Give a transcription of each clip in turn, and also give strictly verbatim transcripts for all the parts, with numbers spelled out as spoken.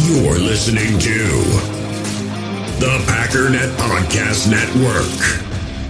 You're listening to the Packernet Podcast Network.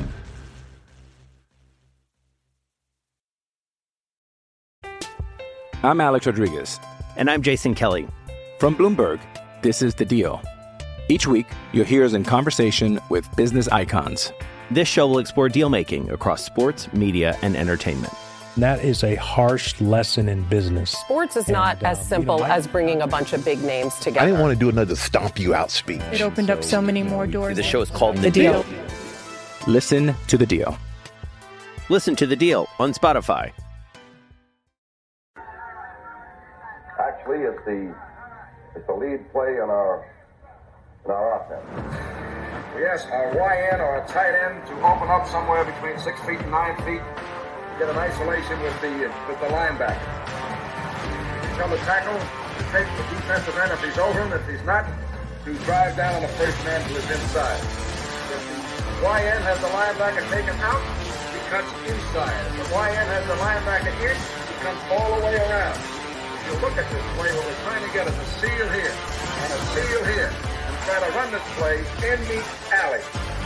I'm Alex Rodriguez. And I'm Jason Kelly. From Bloomberg, this is The Deal. Each week, you'll hear us in conversation with business icons. This show will explore deal-making across sports, media, and entertainment. That is a harsh lesson in business. Sports is not and, uh, as simple you know, I, as bringing a bunch of big names together. I didn't want to do another stomp you out speech. It opened so, up so many more doors. The show is called The, the deal. deal. Listen to The Deal. Listen to The Deal on Spotify. Actually, it's the it's the lead play in our in our offense. We ask our Y N or a tight end to open up somewhere between six feet and nine feet. Get an isolation with the with the linebacker. Tell the tackle to take the defensive end if he's over him. If he's not, to drive down on the first man to his inside. If the Y N has the linebacker taken out, he cuts inside. If the Y N has the linebacker in, he comes all the way around. If you look at this play, what we're trying to get is a seal here and a seal here, and try to run this play in the alley.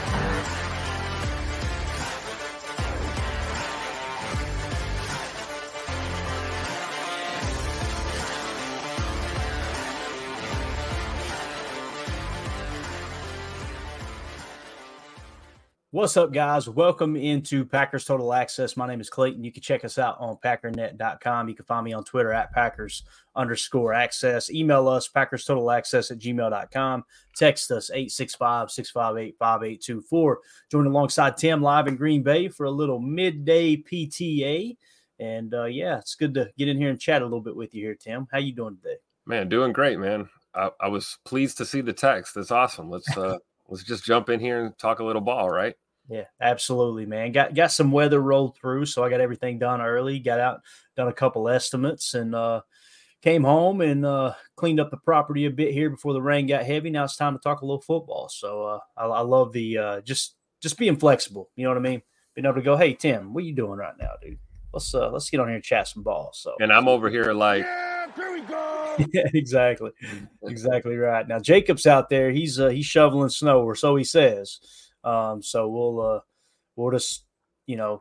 What's up, guys? Welcome into Packers Total Access. My name is Clayton. You can check us out on packernet dot com. You can find me on Twitter at Packers underscore access. Email us, Packers Total Access at gmail dot com. Text us, eight six five, six five eight, five eight two four. Join alongside Tim live in Green Bay for a little midday P T A. And, uh, yeah, it's good to get in here and chat a little bit with you here, Tim. How you doing today? Man, doing great, man. I, I was pleased to see the text. That's awesome. Let's uh, let's just jump in here and talk a little ball, right? Yeah, absolutely, man. Got got some weather rolled through, so I got everything done early. Got out, done a couple estimates, and uh, came home and uh, cleaned up the property a bit here before the rain got heavy. Now it's time to talk a little football. So uh, I, I love the uh, just just being flexible. You know what I mean? Being able to go, hey Tim, what are you doing right now, dude? Let's uh, let's get on here and chat some balls. So and I'm over here like, yeah, here we go. Yeah, exactly, exactly right. Now Jacob's out there. He's uh, he's shoveling snow, or so he says. Um, so we'll, uh, we'll just, you know,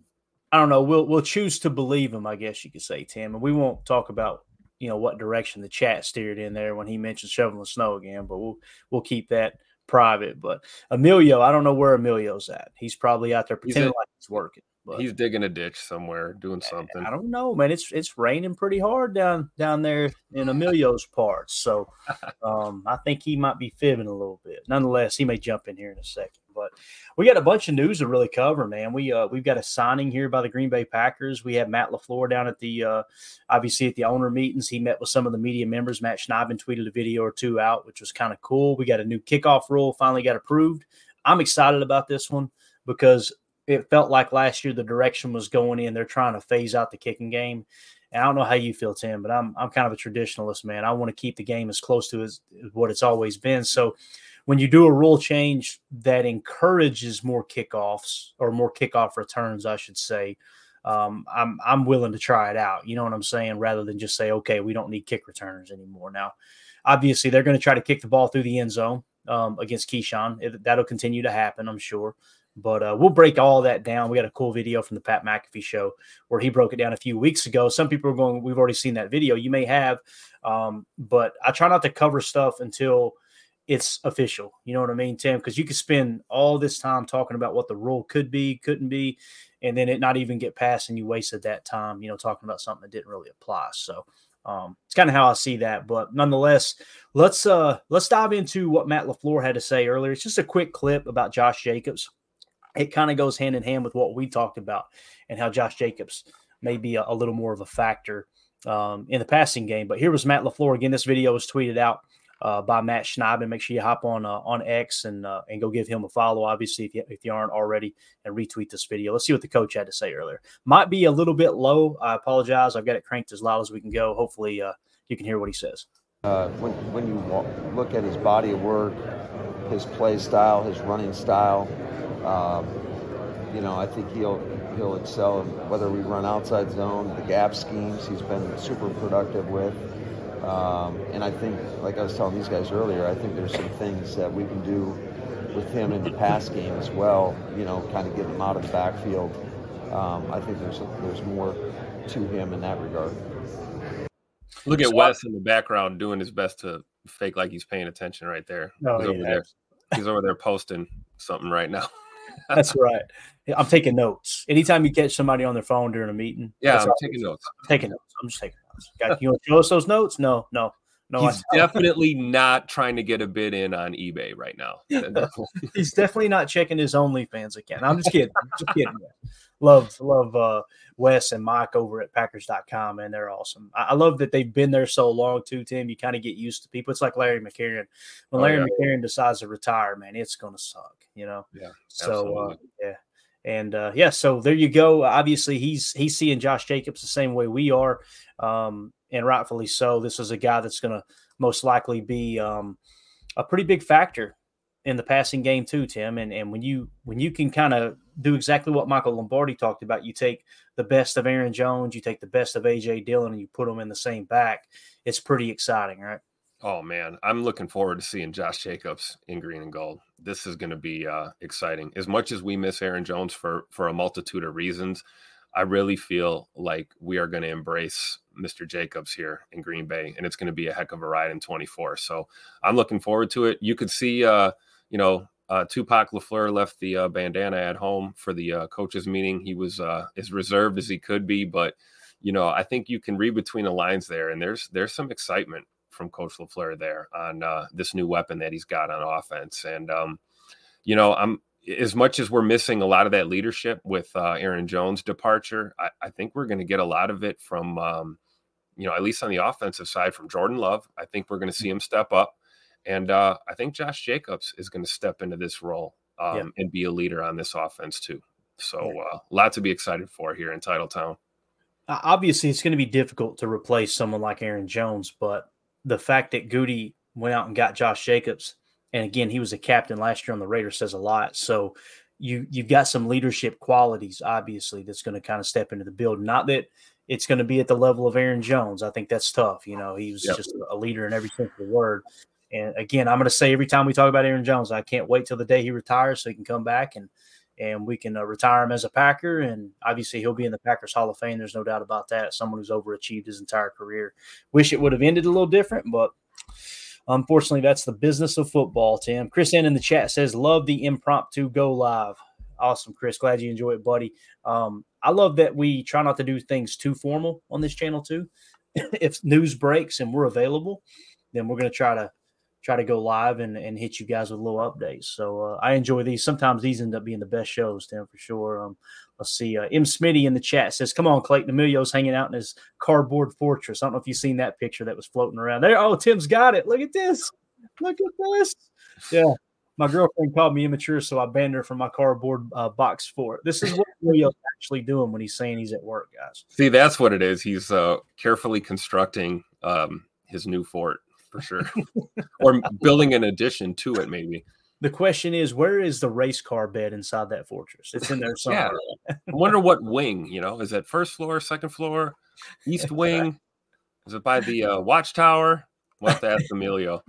I don't know. We'll, we'll choose to believe him, I guess you could say, Tim, and we won't talk about, you know, what direction the chat steered in there when he mentioned shoveling snow again, but we'll, we'll keep that private. But Emilio, I don't know where Emilio's at. He's probably out there pretending he's like he's working. But he's digging a ditch somewhere, doing something. I don't know, man. It's it's raining pretty hard down down there in Emilio's parts. So um, I think he might be fibbing a little bit. Nonetheless, he may jump in here in a second. But we got a bunch of news to really cover, man. We uh, we've got a signing here by the Green Bay Packers. We have Matt LaFleur down at the uh, obviously at the owner meetings. He met with some of the media members. Matt Schneiden tweeted a video or two out, which was kind of cool. We got a new kickoff rule finally got approved. I'm excited about this one because it felt like last year the direction was going in. They're trying to phase out the kicking game. And I don't know how you feel, Tim, but I'm I'm kind of a traditionalist, man. I want to keep the game as close to as, what it's always been. So when you do a rule change that encourages more kickoffs or more kickoff returns, I should say, um, I'm I'm willing to try it out. You know what I'm saying? Rather than just say, okay, we don't need kick returners anymore. Now, obviously, they're going to try to kick the ball through the end zone um, against Keyshawn. It, that'll continue to happen, I'm sure. But uh, we'll break all that down. We got a cool video from the Pat McAfee show where he broke it down a few weeks ago. Some people are going, we've already seen that video. You may have, um, but I try not to cover stuff until it's official. You know what I mean, Tim? Because you could spend all this time talking about what the rule could be, couldn't be, and then it not even get passed, and you wasted that time, you know, talking about something that didn't really apply. So um, it's kind of how I see that. But nonetheless, let's uh, let's dive into what Matt LaFleur had to say earlier. It's just a quick clip about Josh Jacobs. It kind of goes hand in hand with what we talked about and how Josh Jacobs may be a, a little more of a factor um, in the passing game. But here was Matt LaFleur. Again, this video was tweeted out uh, by Matt Schneiden. Make sure you hop on uh, on X and uh, and go give him a follow, obviously, if you, if you aren't already, and retweet this video. Let's see what the coach had to say earlier. Might be a little bit low. I apologize. I've got it cranked as loud as we can go. Hopefully uh, you can hear what he says. Uh, when, when you walk, look at his body of work, his play style, his running style, Um, you know, I think he'll he'll excel in whether we run outside zone, the gap schemes he's been super productive with. Um, and I think, like I was telling these guys earlier, I think there's some things that we can do with him in the pass game as well, you know, kind of get him out of the backfield. Um, I think there's there's more to him in that regard. Look at Wes in the background doing his best to fake like he's paying attention right there. Oh, he's, yeah. over there. He's over there posting something right now. That's right. I'm taking notes. Anytime you catch somebody on their phone during a meeting. Yeah, I'm taking notes. I'm taking notes. I'm just taking notes. Guys, you want to show us those notes? No, no, no. He's definitely not trying to get a bid in on eBay right now. He's definitely not checking his OnlyFans account. I'm just kidding. I'm just kidding. Love, love uh, Wes and Mike over at Packers dot com, man. They're awesome. I, I love that they've been there so long, too, Tim. You kind of get used to people. It's like Larry McCarron. When Oh, Larry yeah. McCarron decides to retire, man, it's going to suck, you know? Yeah, So, uh, absolutely. yeah. And, uh, yeah, so there you go. Obviously, he's he's seeing Josh Jacobs the same way we are, um, and rightfully so. This is a guy that's going to most likely be um, a pretty big factor in the passing game too, Tim. And and when you when you can kind of do exactly what Michael Lombardi talked about, you take the best of Aaron Jones, you take the best of A J Dillon, and you put them in the same back. It's pretty exciting, right? Oh, man, I'm looking forward to seeing Josh Jacobs in green and gold. This is going to be uh, exciting. As much as we miss Aaron Jones for, for a multitude of reasons, I really feel like we are going to embrace Mister Jacobs here in Green Bay, and it's going to be a heck of a ride in twenty-four. So I'm looking forward to it. You could see, uh, you know, uh, Tupac LaFleur left the uh, bandana at home for the uh, coaches meeting. He was uh, as reserved as he could be, but, you know, I think you can read between the lines there, and there's there's some excitement from Coach LaFleur there on uh, this new weapon that he's got on offense. And, um, you know, I'm as much as we're missing a lot of that leadership with uh, Aaron Jones' departure, I, I think we're going to get a lot of it from, um, you know, at least on the offensive side from Jordan Love. I think we're going to see him step up. And uh, I think Josh Jacobs is going to step into this role um, Yeah. and be a leader on this offense too. So uh, a lot to be excited for here in Titletown. Obviously, it's going to be difficult to replace someone like Aaron Jones, but the fact that Goody went out and got Josh Jacobs, and again, he was a captain last year on the Raiders, says a lot. So you, you've got some leadership qualities, obviously, that's going to kind of step into the build. Not that it's going to be at the level of Aaron Jones. I think that's tough. You know, he was Yep. just a leader in every single word. And again, I'm going to say every time we talk about Aaron Jones, I can't wait till the day he retires so he can come back and and we can uh, retire him as a Packer. And obviously he'll be in the Packers Hall of Fame. There's no doubt about that. Someone who's overachieved his entire career. Wish it would have ended a little different, but unfortunately that's the business of football, Tim. Chris N in the chat says, love the impromptu go live. Awesome, Chris. Glad you enjoy it, buddy. Um, I love that we try not to do things too formal on this channel too. If news breaks and we're available, then we're going to try to try to go live and, and hit you guys with little updates. So uh, I enjoy these. Sometimes these end up being the best shows, Tim, for sure. Um, let's see. Uh, M. Smitty in the chat says, come on, Clayton. Emilio's hanging out in his cardboard fortress. I don't know if you've seen that picture that was floating around there. Oh, Tim's got it. Look at this. Look at this. Yeah. My girlfriend called me immature, so I banned her from my cardboard uh, box fort. This is what Emilio's actually doing when he's saying he's at work, guys. See, that's what it is. He's uh, carefully constructing um, his new fort. For sure. Or building an addition to it, maybe. The question is, where is the race car bed inside that fortress? It's in there somewhere. Yeah. I wonder what wing, you know, is that first floor, second floor, east wing? Is it by the uh, watchtower? We'll have to ask Emilio.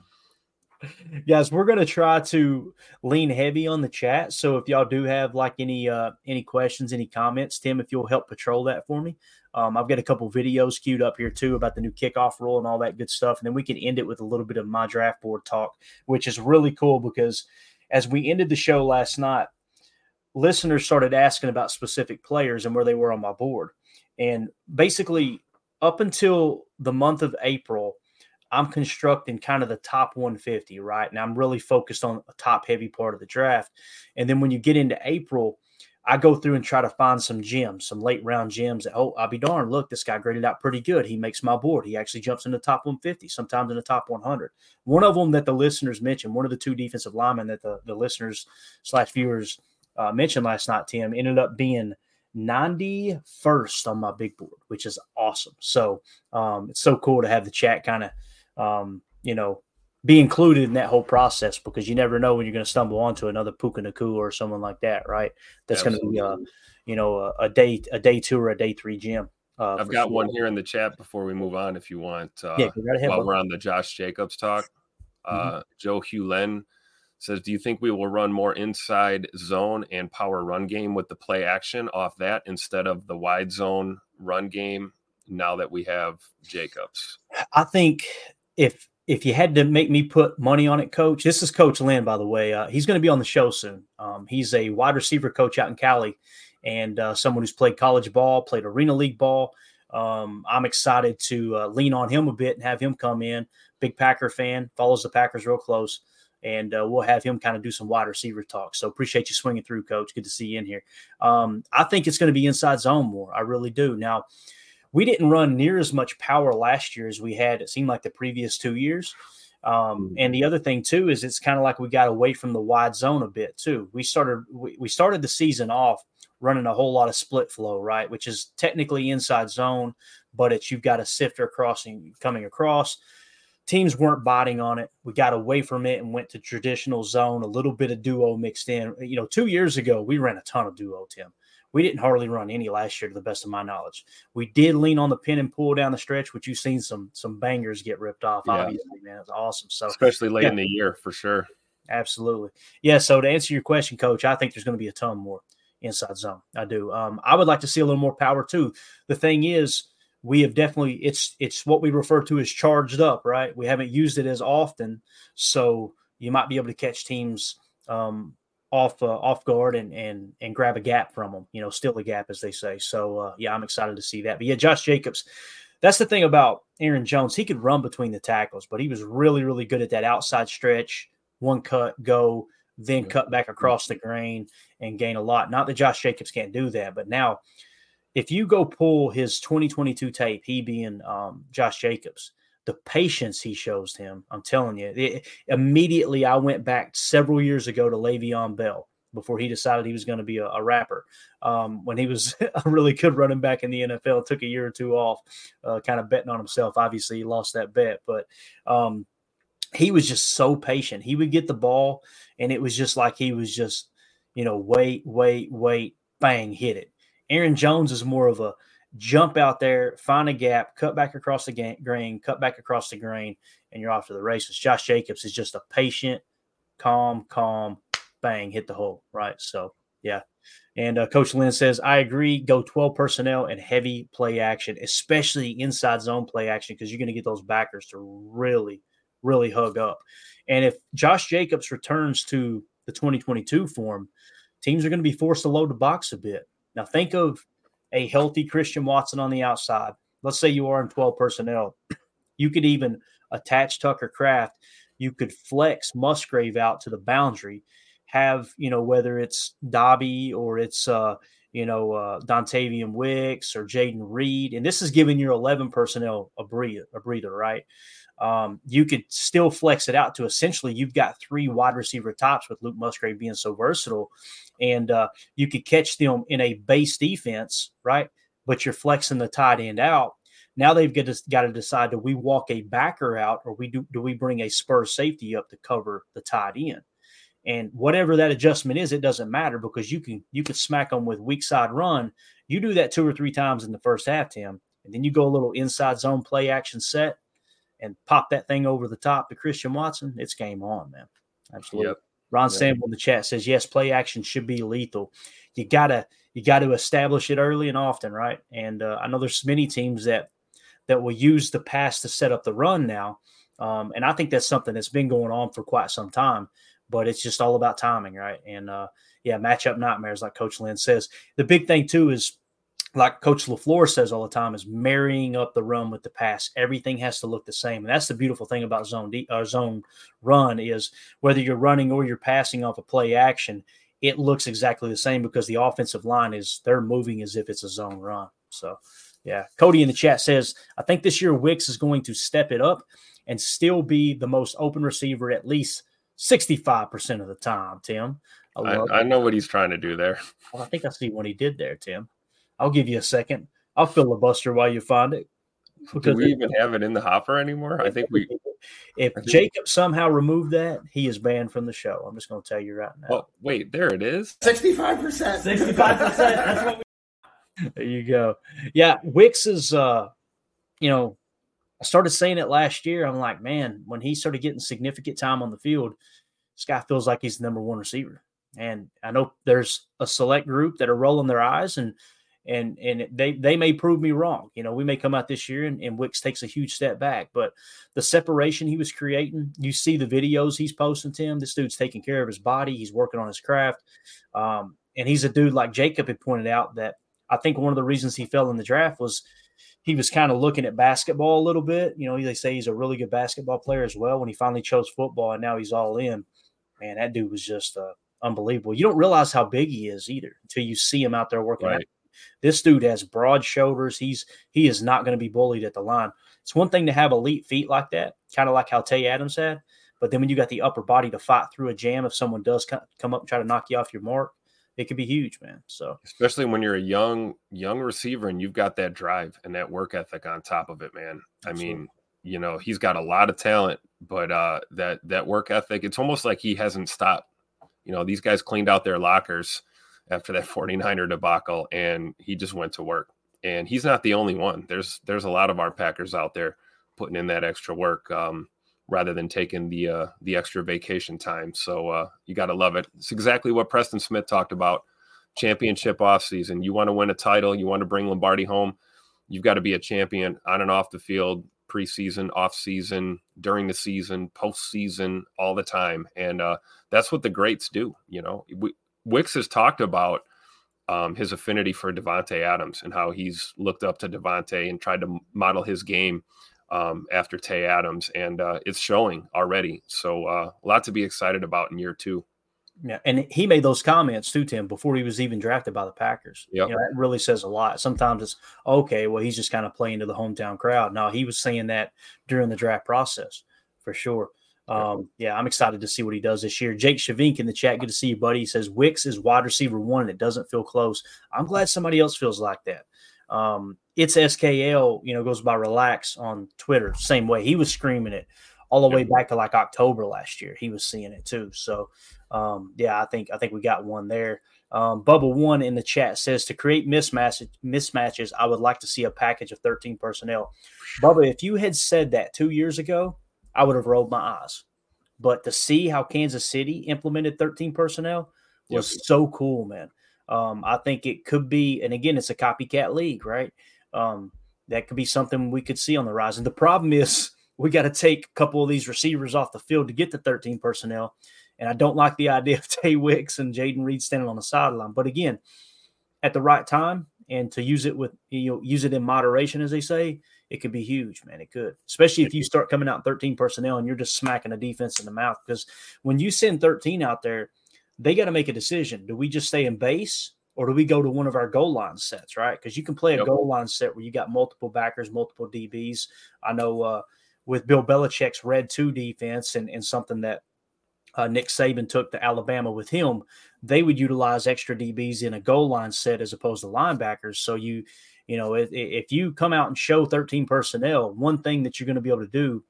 Guys, we're going to try to lean heavy on the chat. So if y'all do have like any uh, any questions, any comments, Tim, if you'll help patrol that for me. Um, I've got a couple videos queued up here too about the new kickoff rule and all that good stuff. And then we can end it with a little bit of my draft board talk, which is really cool because as we ended the show last night, listeners started asking about specific players and where they were on my board. And basically up until the month of April, I'm constructing kind of the top one fifty, right? And I'm really focused on a top heavy part of the draft. And then when you get into April, I go through and try to find some gems, some late round gems that, oh, I'll be darned. Look, this guy graded out pretty good. He makes my board. He actually jumps in the top one fifty, sometimes in the top one hundred. One of them that the listeners mentioned, one of the two defensive linemen that the, the listeners slash viewers uh, mentioned last night, Tim, ended up being ninety-first on my big board, which is awesome. So um, it's so cool to have the chat kind of, um, you know, be included in that whole process because you never know when you're going to stumble onto another Puka Nacua or someone like that, right? That's going to be a, you know, a, a day, a day two or a day three gym. Uh, I've got sure. one here in the chat before we move on, if you want. Uh, yeah, go right ahead, while bro. we're on the Josh Jacobs talk, uh, mm-hmm. Joe Hewlen says, do you think we will run more inside zone and power run game with the play action off that instead of the wide zone run game now that we have Jacobs? I think if if you had to make me put money on it, Coach, this is Coach Lynn, by the way. Uh, he's going to be on the show soon. Um, he's a wide receiver coach out in Cali and uh, someone who's played college ball, played arena league ball. Um, I'm excited to uh, lean on him a bit and have him come in. Big Packer fan, follows the Packers real close. And uh, we'll have him kind of do some wide receiver talk. So appreciate you swinging through, Coach. Good to see you in here. Um, I think it's going to be inside zone more. I really do. Now, we didn't run near as much power last year as we had, it seemed like, the previous two years. Um, and the other thing, too, is it's kind of like we got away from the wide zone a bit, too. We started we, we started the season off running a whole lot of split flow, right, which is technically inside zone, but it's you've got a sifter crossing coming across. Teams weren't biting on it. We got away from it and went to traditional zone, a little bit of duo mixed in. You know, two years ago, we ran a ton of duo, Tim. We didn't hardly run any last year, to the best of my knowledge. We did lean on the pin and pull down the stretch, which you've seen some some bangers get ripped off, yeah. Obviously, man. It's awesome. So especially late yeah. in the year, for sure. Absolutely. Yeah, so to answer your question, Coach, I think there's going to be a ton more inside zone. I do. Um, I would like to see a little more power, too. The thing is, we have definitely – it's it's what we refer to as charged up, right? We haven't used it as often, so you might be able to catch teams um, – off uh, off guard and and and grab a gap from them, you know, steal a gap, as they say. So, uh, yeah, I'm excited to see that. But, yeah, Josh Jacobs, that's the thing about Aaron Jones. He could run between the tackles, but he was really, really good at that outside stretch, one cut, go, then cut back across the grain and gain a lot. Not that Josh Jacobs can't do that, but now if you go pull his twenty twenty-two tape, he being um, Josh Jacobs, the patience he shows him, I'm telling you. It, immediately, I went back several years ago to Le'Veon Bell before he decided he was going to be a, a rapper. Um, when he was a really good running back in the N F L, took a year or two off, uh, kind of betting on himself. Obviously, he lost that bet, but um, he was just so patient. He would get the ball, and it was just like he was just, you know, wait, wait, wait, bang, hit it. Aaron Jones is more of a jump out there, find a gap, cut back across the grain, cut back across the grain, and you're off to the races. Josh Jacobs is just a patient, calm, calm, bang, hit the hole, right? So, yeah. And uh, Coach Lynn says, I agree, go twelve personnel and heavy play action, especially inside zone play action, because you're going to get those backers to really, really hug up. And if Josh Jacobs returns to the twenty twenty-two form, teams are going to be forced to load the box a bit. Now, think of a healthy Christian Watson on the outside. Let's say you are in twelve personnel. You could even attach Tucker Kraft. You could flex Musgrave out to the boundary, have, you know, whether it's Dobby or it's, uh, you know, uh, Dontavian Wicks or Jaden Reed. And this is giving your eleven personnel a breather, a breather, right? Um, you could still flex it out to essentially you've got three wide receiver tops with Luke Musgrave being so versatile. And uh, you could catch them in a base defense, right? But you're flexing the tight end out. Now they've got to, got to decide, do we walk a backer out or we do, do we bring a spur safety up to cover the tight end? And whatever that adjustment is, it doesn't matter because you can you can smack them with weak side run. You do that two or three times in the first half, Tim, and then you go a little inside zone play action set and pop that thing over the top to Christian Watson. It's game on, man. Absolutely. Yep. Ron yep. Sample in the chat says, yes, play action should be lethal. You gotta you got to establish it early and often, right? And uh, I know there's many teams that that will use the pass to set up the run now, um, and I think that's something that's been going on for quite some time. But it's just all about timing, right? And, uh, yeah, matchup nightmares, like Coach Lynn says. The big thing, too, is like Coach LaFleur says all the time, is marrying up the run with the pass. Everything has to look the same. And that's the beautiful thing about zone D, or zone run is whether you're running or you're passing off a play action, it looks exactly the same because the offensive line is – they're moving as if it's a zone run. So, yeah. Cody in the chat says, I think this year Wicks is going to step it up and still be the most open receiver at least – sixty-five percent of the time, Tim. I, I, I know what he's trying to do there. Well, I think I see what he did there, Tim. I'll give you a second. I'll filibuster while you find it. Do we it, even have it in the hopper anymore? I think we – If think, Jacob somehow removed that, he is banned from the show. I'm just going to tell you right now. Oh, wait, there it is. sixty-five percent. sixty-five percent. That's what we There you go. Yeah, Wicks is, uh, you know, I started saying it last year. I'm like, man, when he started getting significant time on the field, this guy feels like he's the number one receiver. And I know there's a select group that are rolling their eyes, and and and they they may prove me wrong. You know, we may come out this year and, and Wicks takes a huge step back, but the separation he was creating, you see the videos he's posting, Tim. This dude's taking care of his body. He's working on his craft. Um, and he's a dude, like Jacob had pointed out, that I think one of the reasons he fell in the draft was he was kind of looking at basketball a little bit. You know, they say he's a really good basketball player as well. When he finally chose football and now he's all in, man, that dude was just uh, unbelievable. You don't realize how big he is either until you see him out there working right. out. This dude has broad shoulders. He's He is not going to be bullied at the line. It's one thing to have elite feet like that, kind of like how Tay Adams had. But then when you got the upper body to fight through a jam, if someone does come up and try to knock you off your mark, it could be huge, man. So especially when you're a young, young receiver and you've got that drive and that work ethic on top of it, man. Absolutely. I mean, you know, he's got a lot of talent, but uh, that, that work ethic, it's almost like he hasn't stopped. You know, these guys cleaned out their lockers after that forty-niner debacle, and he just went to work. And he's not the only one. There's there's a lot of our Packers out there putting in that extra work um, rather than taking the uh, the extra vacation time. So uh, you got to love it. It's exactly what Preston Smith talked about, championship offseason. You want to win a title. You want to bring Lombardi home. You've got to be a champion on and off the field, preseason, off-season, during the season, postseason, all the time. And uh, that's what the greats do. You know, we, Wicks has talked about um, his affinity for Davante Adams and how he's looked up to Davante and tried to model his game um, after Tay Adams. And uh, it's showing already. So uh, a lot to be excited about in year two. Yeah, and he made those comments too, Tim, before he was even drafted by the Packers. Yep. You know, that really says a lot. Sometimes it's, okay, well, he's just kind of playing to the hometown crowd. No, he was saying that during the draft process for sure. Um, yeah, I'm excited to see what he does this year. Jake Shavink in the chat, good to see you, buddy. He says Wicks is wide receiver one, and it doesn't feel close. I'm glad somebody else feels like that. Um, it's S K L, you know, goes by Relax on Twitter, same way. He was screaming it all the way back to like October last year. He was seeing it too. So, um, yeah, I think I think we got one there. Um, Bubba One in the chat says, to create mismatch, mismatches, I would like to see a package of thirteen personnel. Bubba, if you had said that two years ago, I would have rolled my eyes. But to see how Kansas City implemented thirteen personnel was yep. so cool, man. Um, I think it could be, and again, it's a copycat league, right? Um, that could be something we could see on the rise. And the problem is we got to take a couple of these receivers off the field to get to thirteen personnel. And I don't like the idea of Tay Wicks and Jaden Reed standing on the sideline. But again, at the right time and to use it with, you know, use it in moderation, as they say, it could be huge, man. It could, especially if you start coming out thirteen personnel and you're just smacking a defense in the mouth. Because when you send thirteen out there, they got to make a decision. Do we just stay in base or do we go to one of our goal line sets, right? Because you can play a yep. goal line set where you got multiple backers, multiple D Bs. I know uh, with Bill Belichick's Red two defense and, and something that uh, Nick Saban took to Alabama with him, they would utilize extra D Bs in a goal line set as opposed to linebackers. So you – You know, if, if you come out and show thirteen personnel, one thing that you're going to be able to do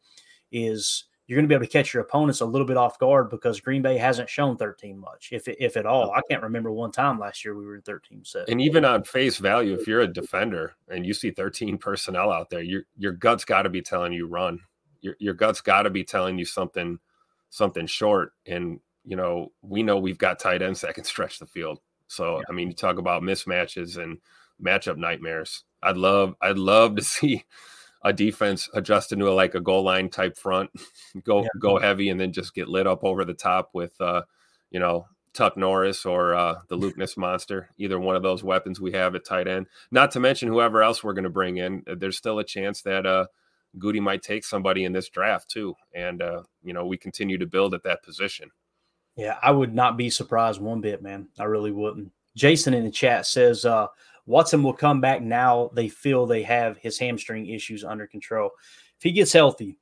is you're going to be able to catch your opponents a little bit off guard because Green Bay hasn't shown thirteen much, if if at all. I can't remember one time last year we were thirteen set. And even on face value, if you're a defender and you see thirteen personnel out there, your your gut's got to be telling you run. Your your gut's got to be telling you something something short. And you know, we know we've got tight ends that can stretch the field. So yeah. I mean, you talk about mismatches and matchup nightmares. I'd love, I'd love to see a defense adjust into a, like a goal line type front, go, yeah. go heavy, and then just get lit up over the top with, uh, you know, Tuck Norris or uh, the Luke Ness monster, either one of those weapons we have at tight end. Not to mention whoever else we're going to bring in. There's still a chance that uh, Goody might take somebody in this draft too, and uh, you know, we continue to build at that position. Yeah, I would not be surprised one bit, man. I really wouldn't. Jason in the chat says, uh, Watson will come back now they feel they have his hamstring issues under control. If he gets healthy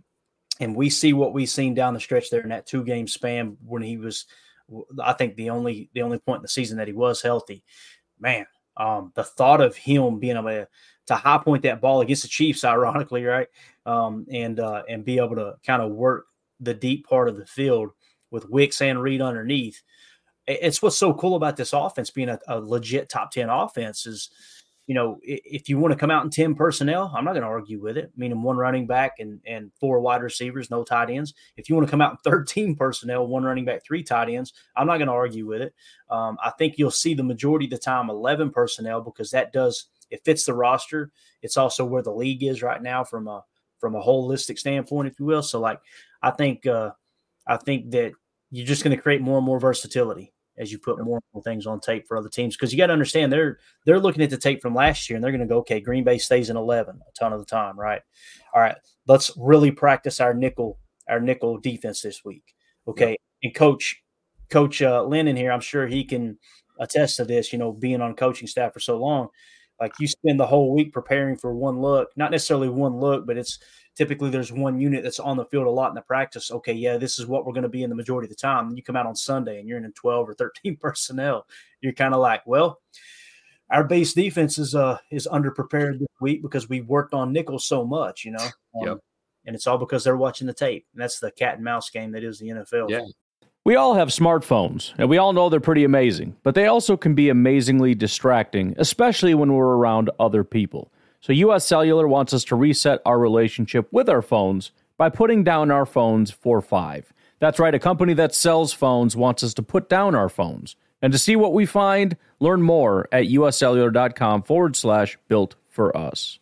and we see what we've seen down the stretch there in that two-game span when he was, I think, the only the only point in the season that he was healthy, man, um, the thought of him being able to, to high point that ball against the Chiefs, ironically, right, um, and uh, and be able to kind of work the deep part of the field with Wicks and Reed underneath. It's what's so cool about this offense being a, a legit top ten offense is you know, if you want to come out in ten personnel, I'm not going to argue with it, meaning one running back and, and four wide receivers, no tight ends. If you want to come out in thirteen personnel, one running back, three tight ends, I'm not going to argue with it. Um, I think you'll see the majority of the time eleven personnel because that does – it fits the roster. It's also where the league is right now from a from a holistic standpoint, if you will. So, like, I think uh, I think that you're just going to create more and more versatility as you put more and more things on tape for other teams. Because you got to understand, they're they're looking at the tape from last year, and they're going to go, okay, Green Bay stays in eleven a ton of the time, right? All right, let's really practice our nickel our nickel defense this week, okay? Yep. And Coach Coach uh, Lennon here, I'm sure he can attest to this, you know, being on coaching staff for so long. Like, you spend the whole week preparing for one look, not necessarily one look, but it's typically there's one unit that's on the field a lot in the practice. Okay, yeah, this is what we're going to be in the majority of the time. And you come out on Sunday and you're in twelve or thirteen personnel. You're kind of like, well, our base defense is uh is underprepared this week because we worked on nickel so much, you know. Um, yep. And it's all because they're watching the tape. And that's the cat and mouse game that is the N F L. Yeah. We all have smartphones, and we all know they're pretty amazing, but they also can be amazingly distracting, especially when we're around other people. So U S Cellular wants us to reset our relationship with our phones by putting down our phones for five. That's right, a company that sells phones wants us to put down our phones. And to see what we find, learn more at uscellular.com forward slash built for us.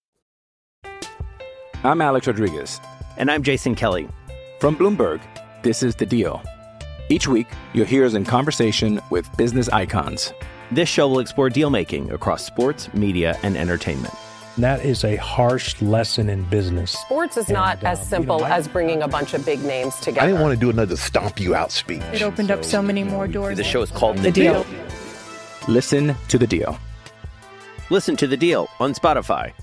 I'm Alex Rodriguez. And I'm Jason Kelly. From Bloomberg, this is The Deal. Each week, you'll hear us in conversation with business icons. This show will explore deal-making across sports, media, and entertainment. That is a harsh lesson in business. Sports is not and, as um, simple you know, I, as bringing a bunch of big names together. I didn't want to do another stomp you out speech. It opened so, up so many more doors. The show is called The, the deal. deal. Listen to The Deal. Listen to The Deal on Spotify.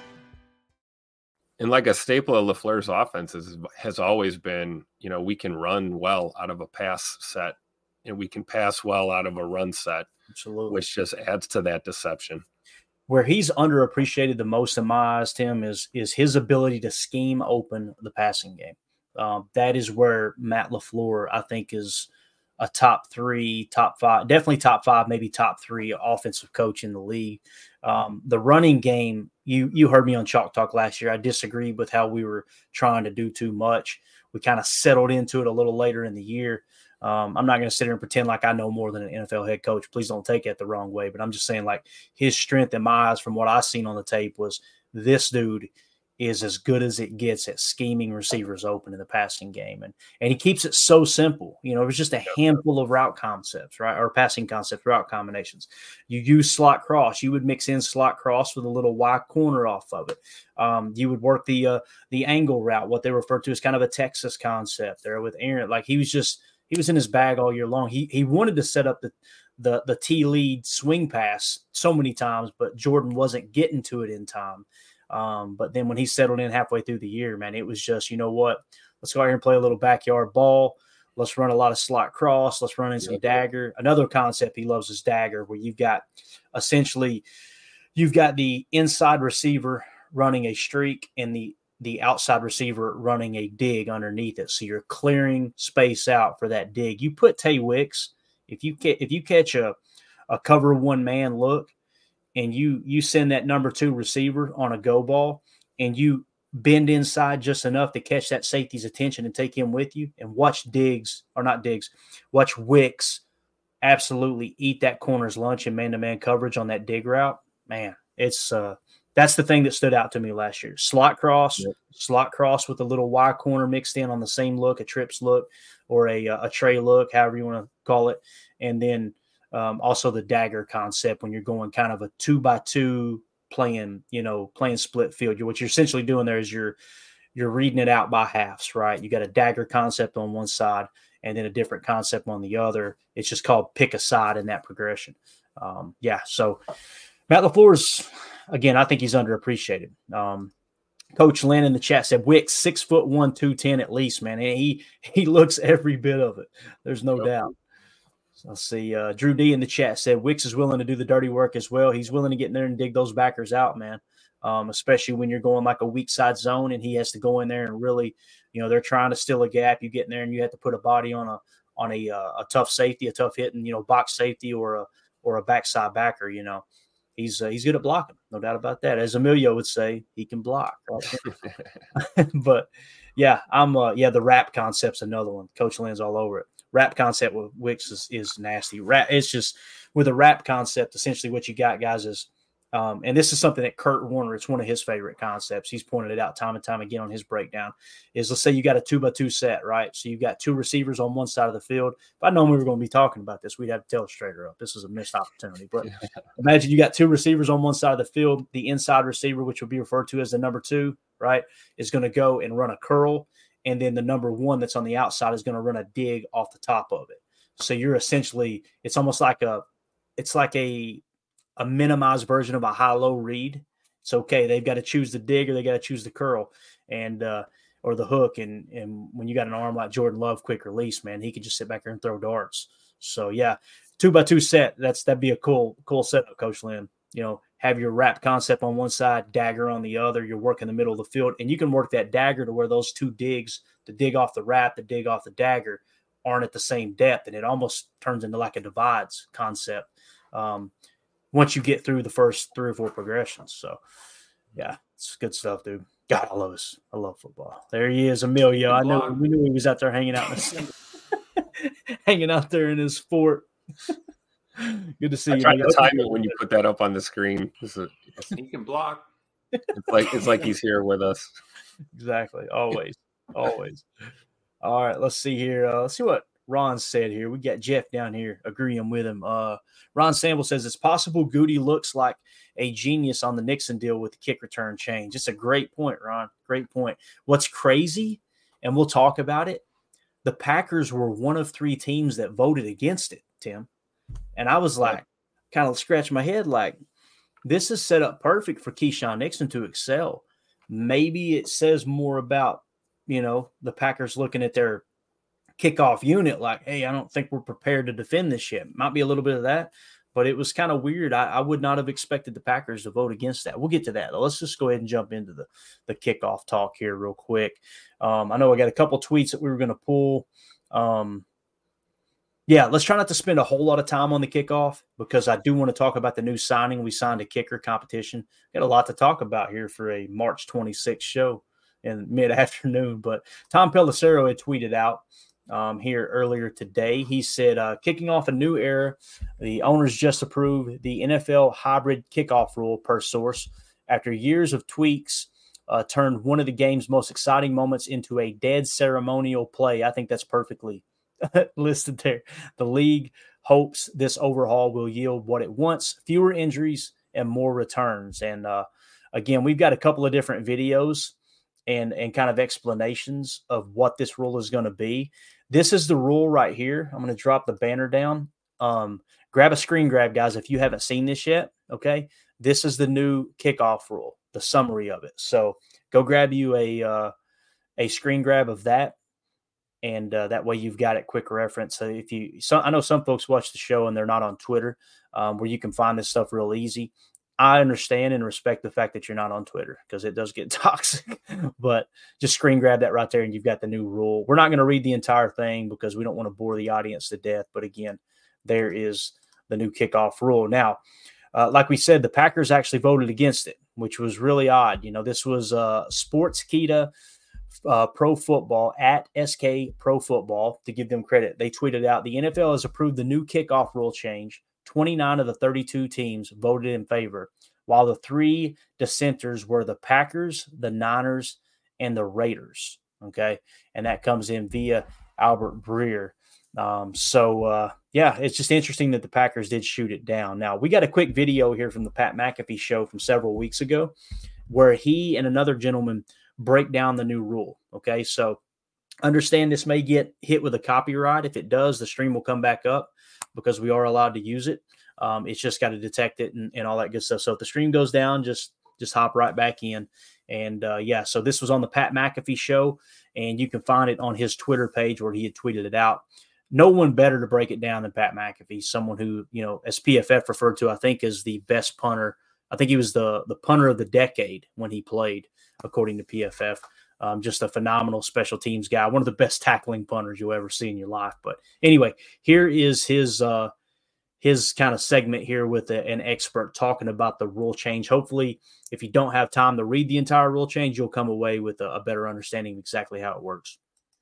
And like a staple of LaFleur's offenses has always been, you know, we can run well out of a pass set and we can pass well out of a run set. Absolutely. Which just adds to that deception. Where he's underappreciated the most in my eyes, Tim, is, is his ability to scheme open the passing game. Um, that is where Matt LaFleur, I think, is a top three, top five, definitely top five, maybe top three offensive coach in the league. Um, the running game, you you heard me on Chalk Talk last year. I disagreed with how we were trying to do too much. We kind of settled into it a little later in the year. Um, I'm not going to sit here and pretend like I know more than an N F L head coach. Please don't take it the wrong way. But I'm just saying, like, his strength in my eyes from what I seen on the tape was this dude is as good as it gets at scheming receivers open in the passing game. And and he keeps it so simple. You know, it was just a handful of route concepts, right? Or passing concepts, route combinations. You use slot cross. You would mix in slot cross with a little Y corner off of it. Um, you would work the uh, the angle route, what they refer to as kind of a Texas concept there with Aaron. Like, he was just – he was in his bag all year long. He he wanted to set up the the the T lead swing pass so many times, but Jordan wasn't getting to it in time. Um, but then when he settled in halfway through the year, man, it was just, you know what, let's go out here and play a little backyard ball. Let's run a lot of slot cross. Let's run in some yep. dagger. Another concept he loves is dagger, where you've got essentially you've got the inside receiver running a streak and the the outside receiver running a dig underneath it. So you're clearing space out for that dig. You put Tay Wicks, if you ca- if you catch a, a cover one man look, and you you send that number two receiver on a go ball, and you bend inside just enough to catch that safety's attention and take him with you, and watch Diggs, or not Diggs, watch Wicks absolutely eat that corner's lunch in man-to-man coverage on that dig route. Man, it's uh, that's the thing that stood out to me last year. Slot cross, yep. slot cross with a little Y corner mixed in on the same look, a trips look, or a, a tray look, however you want to call it, and then Um, also the dagger concept when you're going kind of a two by two playing, you know, playing split field. What you're essentially doing there is you're you're reading it out by halves, right? You got a dagger concept on one side and then a different concept on the other. It's just called pick a side in that progression. Um, yeah, so Matt LaFleur's, again, I think he's underappreciated. Um, Coach Lynn in the chat said Wicks six foot one, two ten at least, man. And he he looks every bit of it. There's no yep. doubt. Let's see. Uh, Drew D in the chat said Wicks is willing to do the dirty work as well. He's willing to get in there and dig those backers out, man, um, especially when you're going like a weak side zone and he has to go in there and really, you know, they're trying to steal a gap. You get in there and you have to put a body on a on a uh, a tough safety, a tough hit, and, you know, box safety or a or a backside backer, you know. he's uh, he's good at blocking, no doubt about that. As Emilio would say, he can block. Right? But yeah, I'm uh, yeah. The wrap concept's another one. Coach Lynn's all over it. Wrap concept with Wicks is, is nasty. Wrap, it's just with a wrap concept. Essentially, what you got, guys, is um, and this is something that Kurt Warner, it's one of his favorite concepts. He's pointed it out time and time again on his breakdown. Is let's say you got a two by two set, right? So you've got two receivers on one side of the field. If I'd known we were going to be talking about this, we'd have to tell it straighter up. This is a missed opportunity. But imagine you got two receivers on one side of the field. The inside receiver, which will be referred to as the number two, right, is going to go and run a curl. And then the number one that's on the outside is going to run a dig off the top of it. So you're essentially, it's almost like a, it's like a, a minimized version of a high-low read. It's okay. They've got to choose the dig or they got to choose the curl and, uh, or the hook. And, and when you got an arm like Jordan Love, quick release, man, he could just sit back there and throw darts. So yeah, two by two set. That's, that'd be a cool, cool setup, Coach Lynn. You know, have your wrap concept on one side, dagger on the other. You're working the middle of the field, and you can work that dagger to where those two digs, the dig off the wrap, the dig off the dagger, aren't at the same depth, and it almost turns into like a divides concept um, once you get through the first three or four progressions. So, yeah, it's good stuff, dude. God, I love this. I love football. There he is, Emilio. I knew we knew he was out there hanging out in the hanging out there in his fort. Good to see I you. tried to time it when you put that up on the screen. A, he can block. It's like it's like he's here with us. Exactly. Always. Always. All right. Let's see here. Uh, let's see what Ron said here. We got Jeff down here agreeing with him. Uh, Ron Sample says it's possible Goody looks like a genius on the Nixon deal with the kick return change. It's a great point, Ron. Great point. What's crazy, and we'll talk about it, the Packers were one of three teams that voted against it, Tim. And I was like, kind of scratching my head like, this is set up perfect for Keyshawn Nixon to excel. Maybe it says more about, you know, the Packers looking at their kickoff unit like, hey, I don't think we're prepared to defend this yet. Might be a little bit of that, but it was kind of weird. I, I would not have expected the Packers to vote against that. We'll get to that. Let's just go ahead and jump into the, the kickoff talk here real quick. Um, I know I got a couple tweets that we were going to pull. Um, Yeah, let's try not to spend a whole lot of time on the kickoff because I do want to talk about the new signing. We signed a kicker competition. Got a lot to talk about here for a March twenty-sixth show in mid-afternoon. But Tom Pelissero had tweeted out um, here earlier today. He said, uh, kicking off a new era, the owners just approved the N F L hybrid kickoff rule per source. After years of tweaks, uh, turned one of the game's most exciting moments into a dead ceremonial play. I think that's perfectly listed there. The league hopes this overhaul will yield what it wants, fewer injuries and more returns. And uh, again, we've got a couple of different videos and, and kind of explanations of what this rule is going to be. This is the rule right here. I'm going to drop the banner down. Um, grab a screen grab, guys, if you haven't seen this yet. Okay. This is the new kickoff rule, the summary of it. So go grab you a, uh, a screen grab of that. And uh, that way you've got it quick reference. So if you, so I know some folks watch the show and they're not on Twitter um, where you can find this stuff real easy. I understand and respect the fact that you're not on Twitter because it does get toxic, but just screen grab that right there and you've got the new rule. We're not going to read the entire thing because we don't want to bore the audience to death. But again, there is the new kickoff rule. Now, uh, like we said, the Packers actually voted against it, which was really odd. You know, this was uh, Sportskeeda Uh, Pro Football at S K Pro Football to give them credit. They tweeted out the N F L has approved the new kickoff rule change. twenty-nine of the thirty-two teams voted in favor, while the three dissenters were the Packers, the Niners, and the Raiders. Okay, and that comes in via Albert Breer. Um, so uh, yeah, it's just interesting that the Packers did shoot it down. Now we got a quick video here from the Pat McAfee show from several weeks ago, where he and another gentleman break down the new rule. Okay. So understand this may get hit with a copyright. If it does, the stream will come back up because we are allowed to use it. Um, it's just got to detect it and, and all that good stuff. So if the stream goes down, just, just hop right back in. And uh, yeah, so this was on the Pat McAfee show and you can find it on his Twitter page where he had tweeted it out. No one better to break it down than Pat McAfee, someone who, you know, as P F F referred to, I think is the best punter. I think he was the, the punter of the decade when he played, according to P F F. Um, just a phenomenal special teams guy, one of the best tackling punters you'll ever see in your life. But anyway, here is his uh, his kind of segment here with a, an expert talking about the rule change. Hopefully, if you don't have time to read the entire rule change, you'll come away with a, a better understanding of exactly how it works.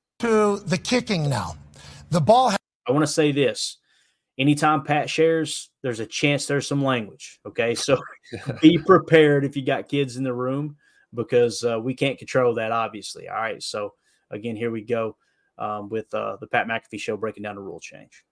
To the kicking now. The ball. Ha- I want to say this. Anytime Pat shares, there's a chance there's some language. Okay, so be prepared if you got kids in the room, because uh, we can't control that, obviously. All right, so again, here we go um, with uh, the Pat McAfee Show breaking down the rule change.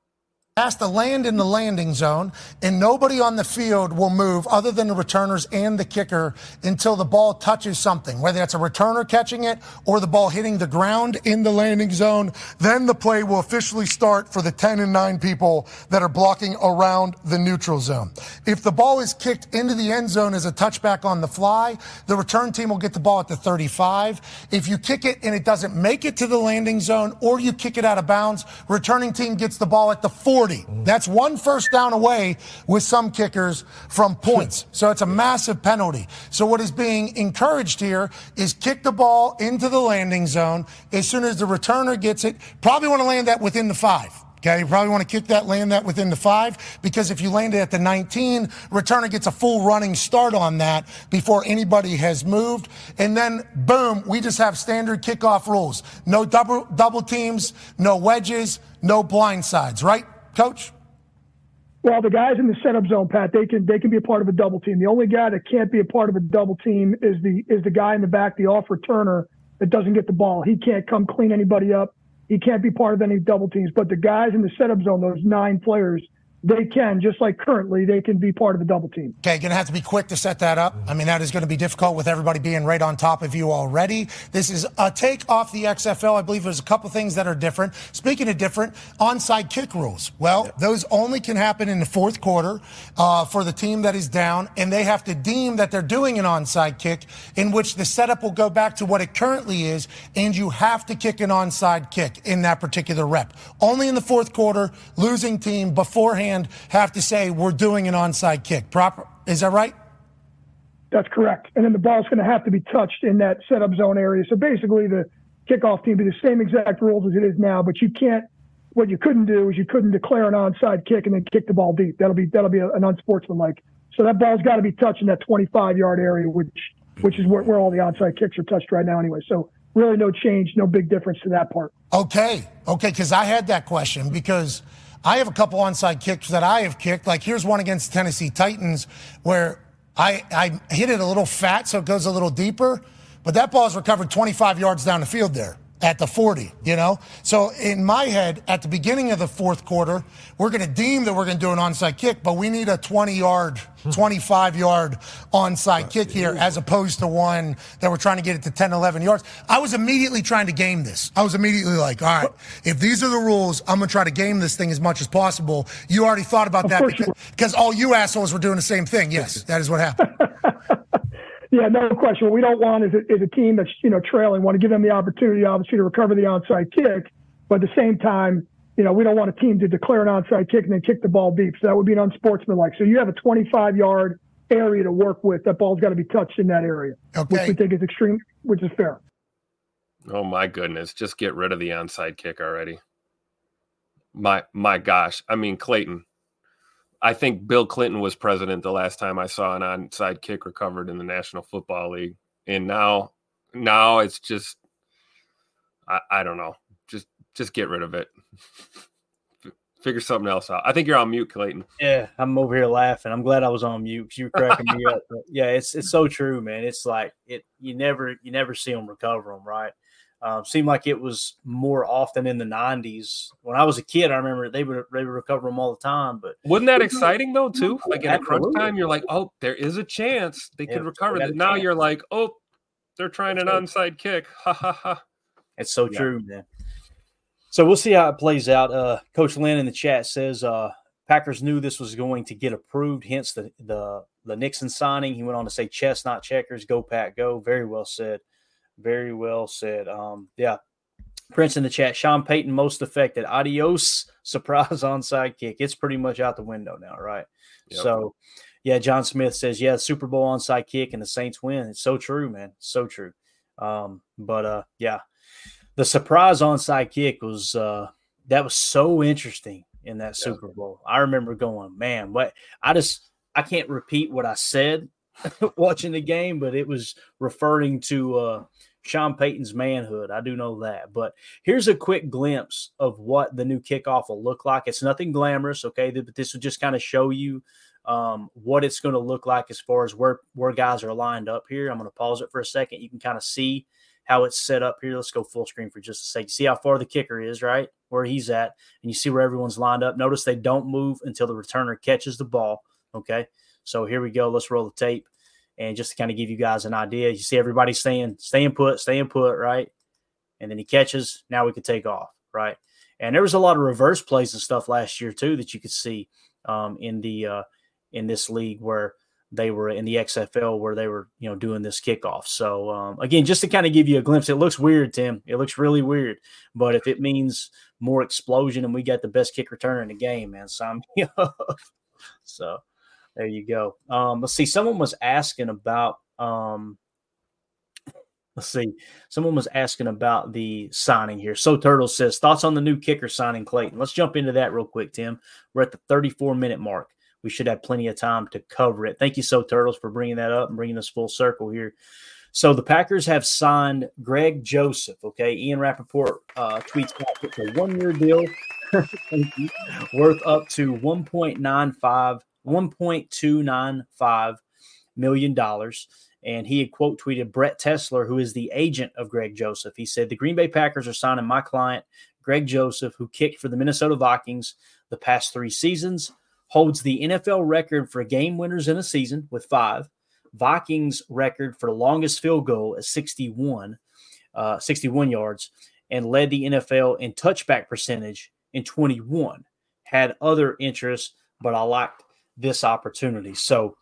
Has to land in the landing zone, and nobody on the field will move other than the returners and the kicker until the ball touches something, whether that's a returner catching it or the ball hitting the ground in the landing zone. Then the play will officially start for the ten and nine people that are blocking around the neutral zone. If the ball is kicked into the end zone as a touchback on the fly, the return team will get the ball at the thirty-five. If you kick it and it doesn't make it to the landing zone, or you kick it out of bounds, returning team gets the ball at the forty. That's one first down away with some kickers from points. So it's a massive penalty. So what is being encouraged here is kick the ball into the landing zone as soon as the returner gets it. Probably want to land that within the five. Okay, you probably want to kick that, land that within the five, because if you land it at the nineteen, returner gets a full running start on that before anybody has moved. And then, boom, we just have standard kickoff rules. No double double teams, no wedges, no blind sides, right, Coach? Well, the guys in the setup zone, Pat, they can they can be a part of a double team. The only guy that can't be a part of a double team is the is the guy in the back, the off returner that doesn't get the ball. He can't come clean anybody up. He can't be part of any double teams. But the guys in the setup zone, those nine players, they can, just like currently, they can be part of a double team. Okay, going to have to be quick to set that up. I mean, that is going to be difficult with everybody being right on top of you already. This is a take off the X F L. I believe there's a couple things that are different. Speaking of different, onside kick rules. Well, yeah. Those only can happen in the fourth quarter uh, for the team that is down, and they have to deem that they're doing an onside kick, in which the setup will go back to what it currently is, and you have to kick an onside kick in that particular rep. Only in the fourth quarter, losing team beforehand have to say we're doing an onside kick. Proper? Is that right? That's correct. And then the ball's going to have to be touched in that setup zone area. So basically the kickoff team be the same exact rules as it is now, but you can't, what you couldn't do is you couldn't declare an onside kick and then kick the ball deep. That'll be, that'll be an unsportsmanlike. So that ball's got to be touched in that twenty-five yard area, which, which is where, where all the onside kicks are touched right now anyway. So really no change, no big difference to that part. Okay. Okay. Cause I had that question because I have a couple onside kicks that I have kicked. Like here's one against the Tennessee Titans where I, I hit it a little fat, so it goes a little deeper. But that ball is recovered twenty-five yards down the field there at the forty, you know? So in my head, at the beginning of the fourth quarter, we're going to deem that we're going to do an onside kick, but we need a twenty yard, twenty-five yard onside kick here as opposed to one that we're trying to get it to ten, eleven yards. I was immediately trying to game this. I was immediately like, all right, if these are the rules, I'm going to try to game this thing as much as possible. You already thought about that because, because all you assholes were doing the same thing. Yes, that is what happened. Yeah, no question. What we don't want is a, is a team that's, you know, trailing, want to give them the opportunity, obviously, to recover the onside kick. But at the same time, you know, we don't want a team to declare an onside kick and then kick the ball deep. So that would be an unsportsmanlike. So you have a twenty-five yard area to work with. That ball's got to be touched in that area, okay. Which we think is extreme, which is fair. Oh, my goodness. Just get rid of the onside kick already. My, my gosh. I mean, Clayton. I think Bill Clinton was president the last time I saw an onside kick recovered in the National Football League. And now, now it's just, I, I don't know. Just, just get rid of it. Figure something else out. I think you're on mute, Clayton. Yeah, I'm over here laughing. I'm glad I was on mute because you were cracking me up. But yeah, it's it's so true, man. It's like it. You never you never see them recover them, right? Um, seemed like it was more often in the nineties. When I was a kid, I remember they would they would recover them all the time. But wasn't that exciting though too? Like in a crunch time, you're like, oh, there is a chance they yeah, could recover that. Now chance. You're like, oh, they're trying an onside kick. Ha ha ha. It's so yeah. true, man. So we'll see how it plays out. Uh, Coach Lynn in the chat says uh, Packers knew this was going to get approved, hence the the the Nixon signing. He went on to say, "Chess, not checkers. Go Pack, go." Very well said. Very well said. Um, yeah. Prince in the chat. Sean Payton most affected. Adios. Surprise onside kick. It's pretty much out the window now, right? Yep. So, yeah. John Smith says, "Yeah, Super Bowl onside kick and the Saints win." It's so true, man. So true. Um, but uh, yeah. The surprise onside kick was uh, that was so interesting in that yeah. Super Bowl. I remember going, man, what I just I can't repeat what I said watching the game, but it was referring to uh, Sean Payton's manhood. I do know that. But here's a quick glimpse of what the new kickoff will look like. It's nothing glamorous, okay? But this will just kind of show you um, what it's going to look like as far as where, where guys are lined up here. I'm going to pause it for a second. You can kind of see how it's set up here. Let's go full screen for just a second. See how far the kicker is, right? Where he's at. And you see where everyone's lined up. Notice they don't move until the returner catches the ball, okay? So here we go. Let's roll the tape. And just to kind of give you guys an idea, you see everybody staying, staying put, staying put, right? And then he catches. Now we could take off, right? And there was a lot of reverse plays and stuff last year too that you could see um, in the uh, in this league where they were in the X F L where they were, you know, doing this kickoff. So um, again, just to kind of give you a glimpse, it looks weird, Tim. It looks really weird, but if it means more explosion and we got the best kick returner in the game, man, sign me up. So. There you go. Um, let's see. Someone was asking about. Um, let's see. Someone was asking about the signing here. So Turtle says thoughts on the new kicker signing, Clayton. Let's jump into that real quick, Tim. We're at the thirty-four minute mark. We should have plenty of time to cover it. Thank you, So Turtles, for bringing that up and bringing us full circle here. So the Packers have signed Greg Joseph. Okay, Ian Rappaport uh, tweets out it's a one year deal worth up to one point nine five. one point two nine five million dollars. And he had quote tweeted Brett Tesler, who is the agent of Greg Joseph. He said, the Green Bay Packers are signing my client, Greg Joseph, who kicked for the Minnesota Vikings the past three seasons, holds the N F L record for game winners in a season with five, Vikings record for the longest field goal at sixty-one, uh, sixty-one yards, and led the N F L in touchback percentage in twenty-one. Had other interests, but I liked this opportunity. So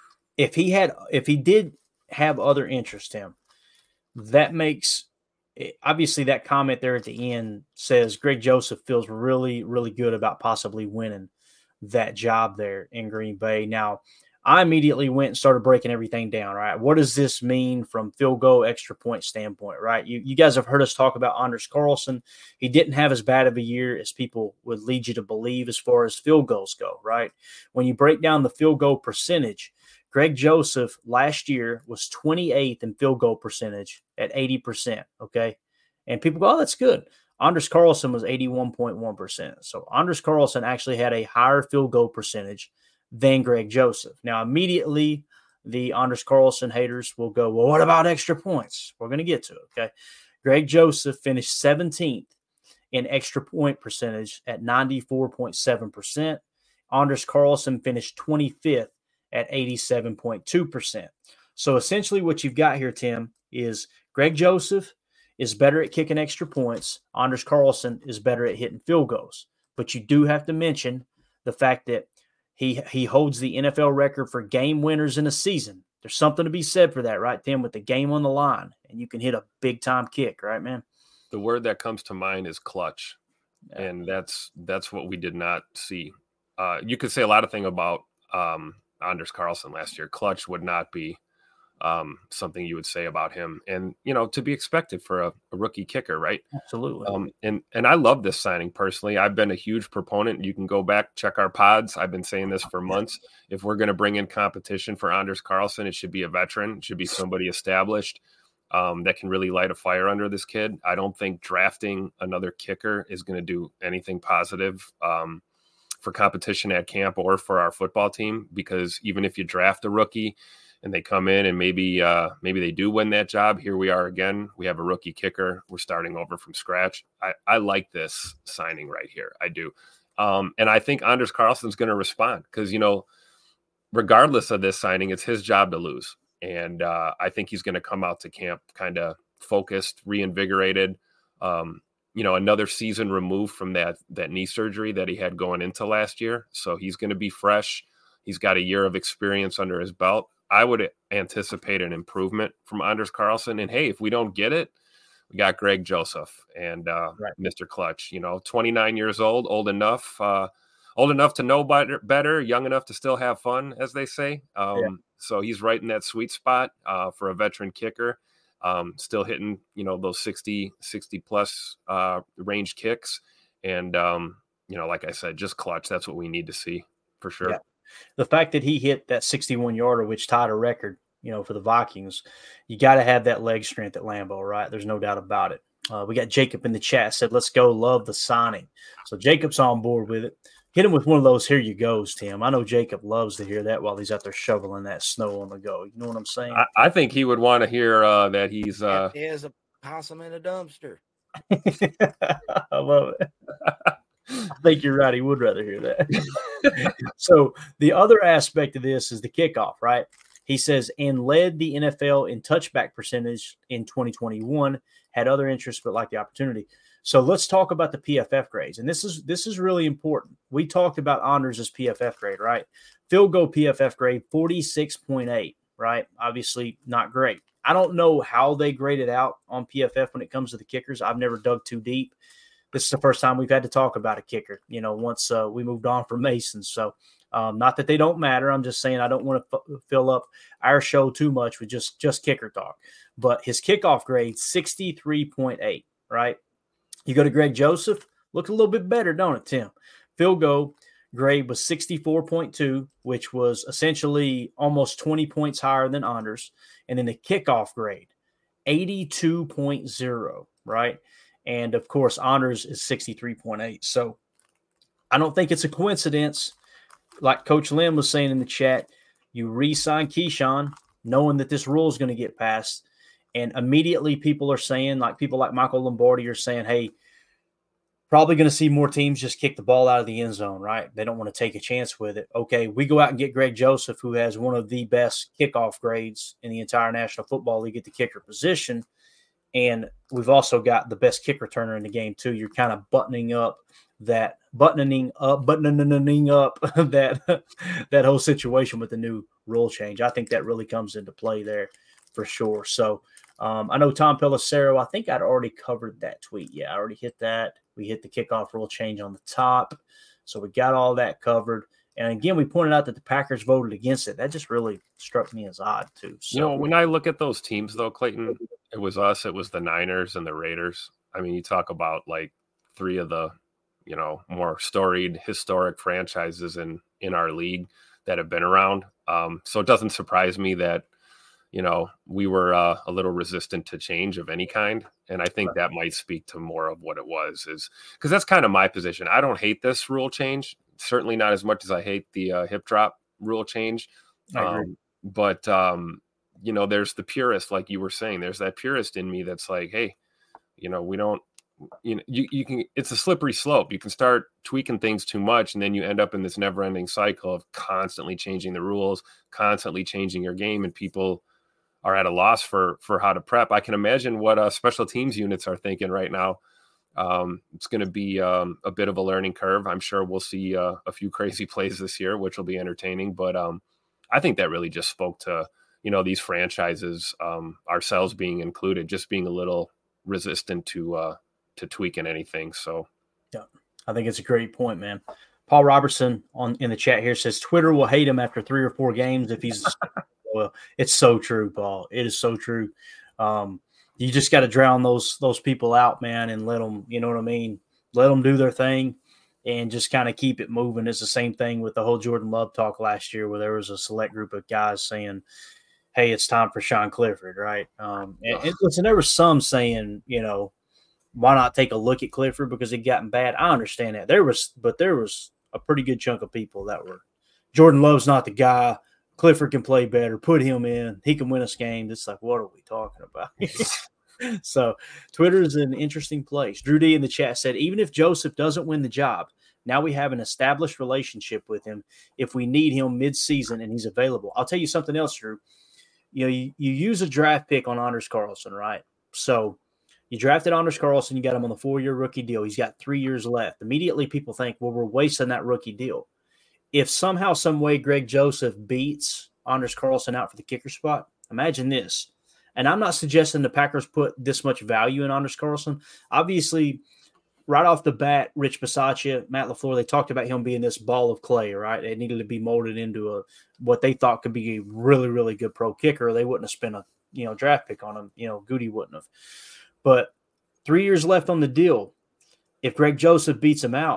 if he had, if he did have other interest, Tim, that makes obviously that comment there at the end says Greg Joseph feels really, really good about possibly winning that job there in Green Bay. Now, I immediately went and started breaking everything down, right? What does this mean from field goal, extra point standpoint, right? You, you guys have heard us talk about Anders Carlson. He didn't have as bad of a year as people would lead you to believe as far as field goals go, right? When you break down the field goal percentage, Greg Joseph last year was twenty-eighth in field goal percentage at eighty percent, okay? And people go, oh, that's good. Anders Carlson was eighty-one point one percent. So Anders Carlson actually had a higher field goal percentage than Greg Joseph. Now, immediately, the Anders Carlson haters will go, well, what about extra points? We're going to get to it, okay? Greg Joseph finished seventeenth in extra point percentage at ninety-four point seven percent. Anders Carlson finished twenty-fifth at eighty-seven point two percent. So essentially what you've got here, Tim, is Greg Joseph is better at kicking extra points. Anders Carlson is better at hitting field goals. But you do have to mention the fact that He he holds the N F L record for game winners in a season. There's something to be said for that, right, Tim, with the game on the line, and you can hit a big-time kick, right, man? The word that comes to mind is clutch, yeah. and that's that's what we did not see. Uh, you could say a lot of things about um, Anders Carlson last year. Clutch would not be um, something you would say about him, and you know, to be expected for a, a rookie kicker, right? Absolutely. Um, and and I love this signing personally. I've been a huge proponent. You can go back, check our pods. I've been saying this for months. If we're going to bring in competition for Anders Carlson, it should be a veteran. It should be somebody established um, that can really light a fire under this kid. I don't think drafting another kicker is going to do anything positive um, for competition at camp or for our football team, because even if you draft a rookie and they come in and maybe uh, maybe they do win that job, here we are again. We have a rookie kicker. We're starting over from scratch. I, I like this signing right here. I do. Um, and I think Anders Carlson's going to respond because, you know, regardless of this signing, it's his job to lose. And uh, I think he's going to come out to camp kind of focused, reinvigorated, um, you know, another season removed from that that knee surgery that he had going into last year. So he's going to be fresh. He's got a year of experience under his belt. I would anticipate an improvement from Anders Carlson. And, hey, if we don't get it, we got Greg Joseph and uh, right. Mister Clutch, you know, twenty-nine years old, old enough, uh, old enough to know better, better, young enough to still have fun, as they say. Um, yeah. So he's right in that sweet spot uh, for a veteran kicker, um, still hitting, you know, those sixty, sixty plus uh, range kicks. And, um, you know, like I said, just clutch. That's what we need to see for sure. Yeah. The fact that he hit that sixty-one yarder, which tied a record, you know, for the Vikings, you got to have that leg strength at Lambeau, right? There's no doubt about it. Uh, we got Jacob in the chat said, let's go. Love the signing. So Jacob's on board with it. Hit him with one of those here you goes, Tim. I know Jacob loves to hear that while he's out there shoveling that snow on the go. You know what I'm saying? I, I think he would want to hear uh, that he's uh... he has a possum in a dumpster. I love it. I think you're right. He would rather hear that. So the other aspect of this is the kickoff, right? He says, and led the N F L in touchback percentage in twenty twenty-one, had other interests, but liked the opportunity. So let's talk about the P F F grades. And this is this is really important. We talked about honors as P F F grade, right? Field goal P F F grade, forty-six point eight, right? Obviously not great. I don't know how they graded out on P F F when it comes to the kickers. I've never dug too deep. This is the first time we've had to talk about a kicker, you know, once uh, we moved on from Mason. So um, not that they don't matter. I'm just saying I don't want to f- fill up our show too much with just, just kicker talk. But his kickoff grade, sixty-three point eight, right? You go to Greg Joseph, look a little bit better, don't it, Tim? Field goal grade was sixty-four point two, which was essentially almost twenty points higher than Anders. And then the kickoff grade, eighty-two point oh, right? And, of course, Anders is sixty-three point eight. So I don't think it's a coincidence. Like Coach Lynn was saying in the chat, you re-sign Keyshawn knowing that this rule is going to get passed. And immediately people are saying, like people like Michael Lombardi are saying, hey, probably going to see more teams just kick the ball out of the end zone, right? They don't want to take a chance with it. Okay, we go out and get Greg Joseph, who has one of the best kickoff grades in the entire National Football League at the kicker position. And we've also got the best kick returner in the game, too. You're kind of buttoning up that, buttoning up, buttoning up that, that whole situation with the new rule change. I think that really comes into play there for sure. So um, I know Tom Pelissero, I think I'd already covered that tweet. Yeah, I already hit that. We hit the kickoff rule change on the top. So we got all that covered. And again, we pointed out that the Packers voted against it. That just really struck me as odd, too. So, you know, when I look at those teams, though, Clayton, it was us, it was the Niners and the Raiders. I mean, you talk about like three of the, you know, more storied, historic franchises in, in our league that have been around. Um, so it doesn't surprise me that, you know, we were uh, a little resistant to change of any kind. And I think that might speak to more of what it was, is because that's kind of my position. I don't hate this rule change. Certainly not as much as I hate the uh, hip drop rule change. Um, but, um, you know, there's the purist, like you were saying, there's that purist in me that's like, hey, you know, we don't, you know, you, you can, it's a slippery slope. You can start tweaking things too much, and then you end up in this never ending cycle of constantly changing the rules, constantly changing your game, and people are at a loss for, for how to prep. I can imagine what uh, special teams units are thinking right now. Um, it's going to be um, a bit of a learning curve. I'm sure we'll see uh, a few crazy plays this year, which will be entertaining. But um, I think that really just spoke to, you know, these franchises, um, ourselves being included, just being a little resistant to uh, to tweaking anything. So, yeah, I think it's a great point, man. Paul Robertson on in the chat here says Twitter will hate him after three or four games if he's. Well, it's so true, Paul. It is so true. Um, You just got to drown those those people out, man, and let them, you know what I mean? Let them do their thing and just kind of keep it moving. It's the same thing with the whole Jordan Love talk last year, where there was a select group of guys saying, hey, it's time for Sean Clifford, right? Um, and, and listen, there was some saying, you know, why not take a look at Clifford because he'd gotten bad? I understand that. There was, but there was a pretty good chunk of people that were, Jordan Love's not the guy. Clifford can play better. Put him in. He can win us games. It's like, what are we talking about? So Twitter is an interesting place. Drew D in the chat said, even if Joseph doesn't win the job, now we have an established relationship with him if we need him mid-season and he's available. I'll tell you something else, Drew. You know, you, you use a draft pick on Anders Carlson, right? So you drafted Anders Carlson. You got him on the four-year rookie deal. He's got three years left. Immediately people think, well, we're wasting that rookie deal. If somehow, some way Greg Joseph beats Anders Carlson out for the kicker spot, imagine this. And I'm not suggesting the Packers put this much value in Anders Carlson. Obviously, right off the bat, Rich Bisaccia, Matt LaFleur, they talked about him being this ball of clay, right? It needed to be molded into a what they thought could be a really, really good pro kicker. They wouldn't have spent a you know draft pick on him. You know, Goody wouldn't have. But three years left on the deal. If Greg Joseph beats him out,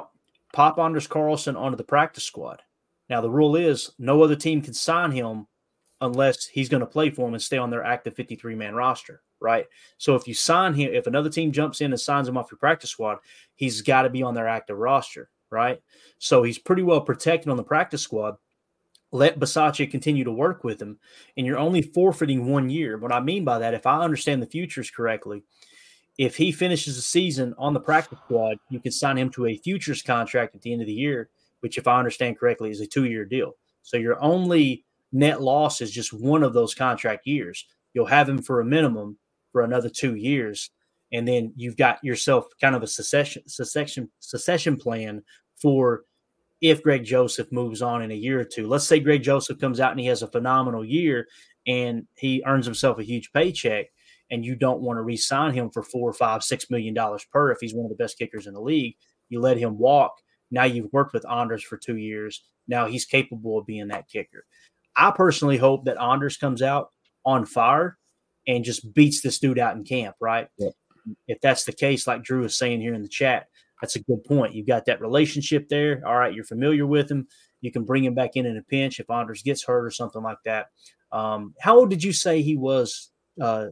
pop Anders Carlson onto the practice squad. Now, the rule is no other team can sign him unless he's going to play for him and stay on their active fifty-three man roster, right? So if you sign him, if another team jumps in and signs him off your practice squad, he's got to be on their active roster, right? So he's pretty well protected on the practice squad. Let Bisaccia continue to work with him, and you're only forfeiting one year. What I mean by that, if I understand the futures correctly, if he finishes the season on the practice squad, you can sign him to a futures contract at the end of the year, which, if I understand correctly, is a two-year deal. So your only net loss is just one of those contract years. You'll have him for a minimum for another two years, and then you've got yourself kind of a secession secession secession plan for if Greg Joseph moves on in a year or two. Let's say Greg Joseph comes out and he has a phenomenal year and he earns himself a huge paycheck, and you don't want to re-sign him for four, five, six million dollars per if he's one of the best kickers in the league. You let him walk. Now you've worked with Anders for two years. Now he's capable of being that kicker. I personally hope that Anders comes out on fire and just beats this dude out in camp, right? Yeah. If that's the case, like Drew is saying here in the chat, that's a good point. You've got that relationship there. All right, you're familiar with him. You can bring him back in in a pinch if Anders gets hurt or something like that. Um, how old did you say he was, uh,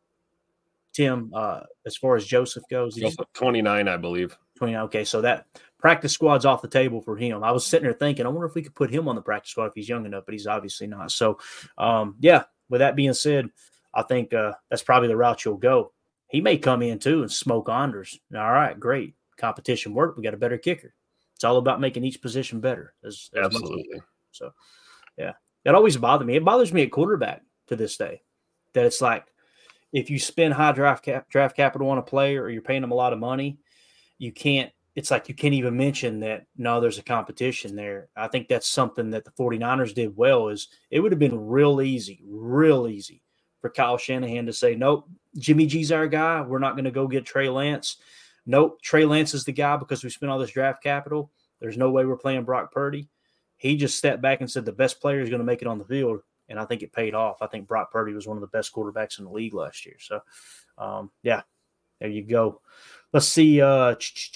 Tim, uh, as far as Joseph goes? twenty-nine, I believe. twenty-nine. Okay, so that practice squad's off the table for him. I was sitting there thinking, I wonder if we could put him on the practice squad if he's young enough, but he's obviously not. So, um, yeah, with that being said, I think uh, that's probably the route you'll go. He may come in, too, and smoke Anders. All right, great. Competition worked. We got a better kicker. It's all about making each position better. As, as Absolutely. So, yeah, that always bothered me. It bothers me at quarterback to this day, that it's like if you spend high draft cap, draft capital on a player or you're paying them a lot of money, you can't – it's like you can't even mention that, no, there's a competition there. I think that's something that the 49ers did well is it would have been real easy, real easy for Kyle Shanahan to say, nope, Jimmy G's our guy. We're not going to go get Trey Lance. Nope, Trey Lance is the guy because we spent all this draft capital. There's no way we're playing Brock Purdy. He just stepped back and said the best player is going to make it on the field, and I think it paid off. I think Brock Purdy was one of the best quarterbacks in the league last year. So, um, yeah, there you go. Let's see. Uh,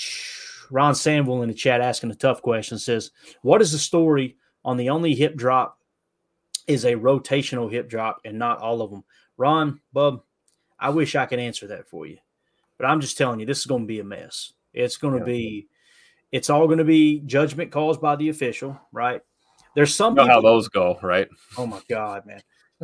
Ron Sandwell in the chat asking a tough question says, what is the story on the only hip drop is a rotational hip drop and not all of them? Ron, Bub, I wish I could answer that for you. But I'm just telling you, this is going to be a mess. It's going to yeah. be – it's all going to be judgment calls by the official, right? There's some you know people, how those go, right? Oh, my God, man.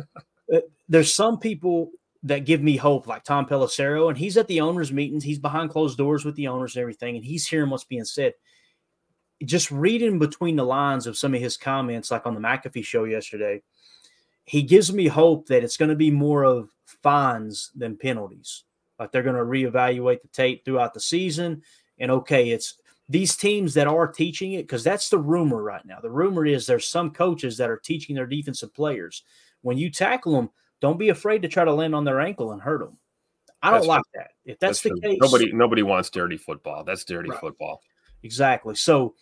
There's some people that give me hope, like Tom Pelissero, and he's at the owners' meetings. He's behind closed doors with the owners and everything, and he's hearing what's being said. Just reading between the lines of some of his comments, like on the McAfee show yesterday, he gives me hope that it's going to be more of fines than penalties. Like they're going to reevaluate the tape throughout the season. And, okay, it's these teams that are teaching it, because that's the rumor right now. The rumor is there's some coaches that are teaching their defensive players. When you tackle them, don't be afraid to try to land on their ankle and hurt them. I don't that's like true. that. If that's, that's the true. case. Nobody, nobody wants dirty football. That's dirty right. football. Exactly. So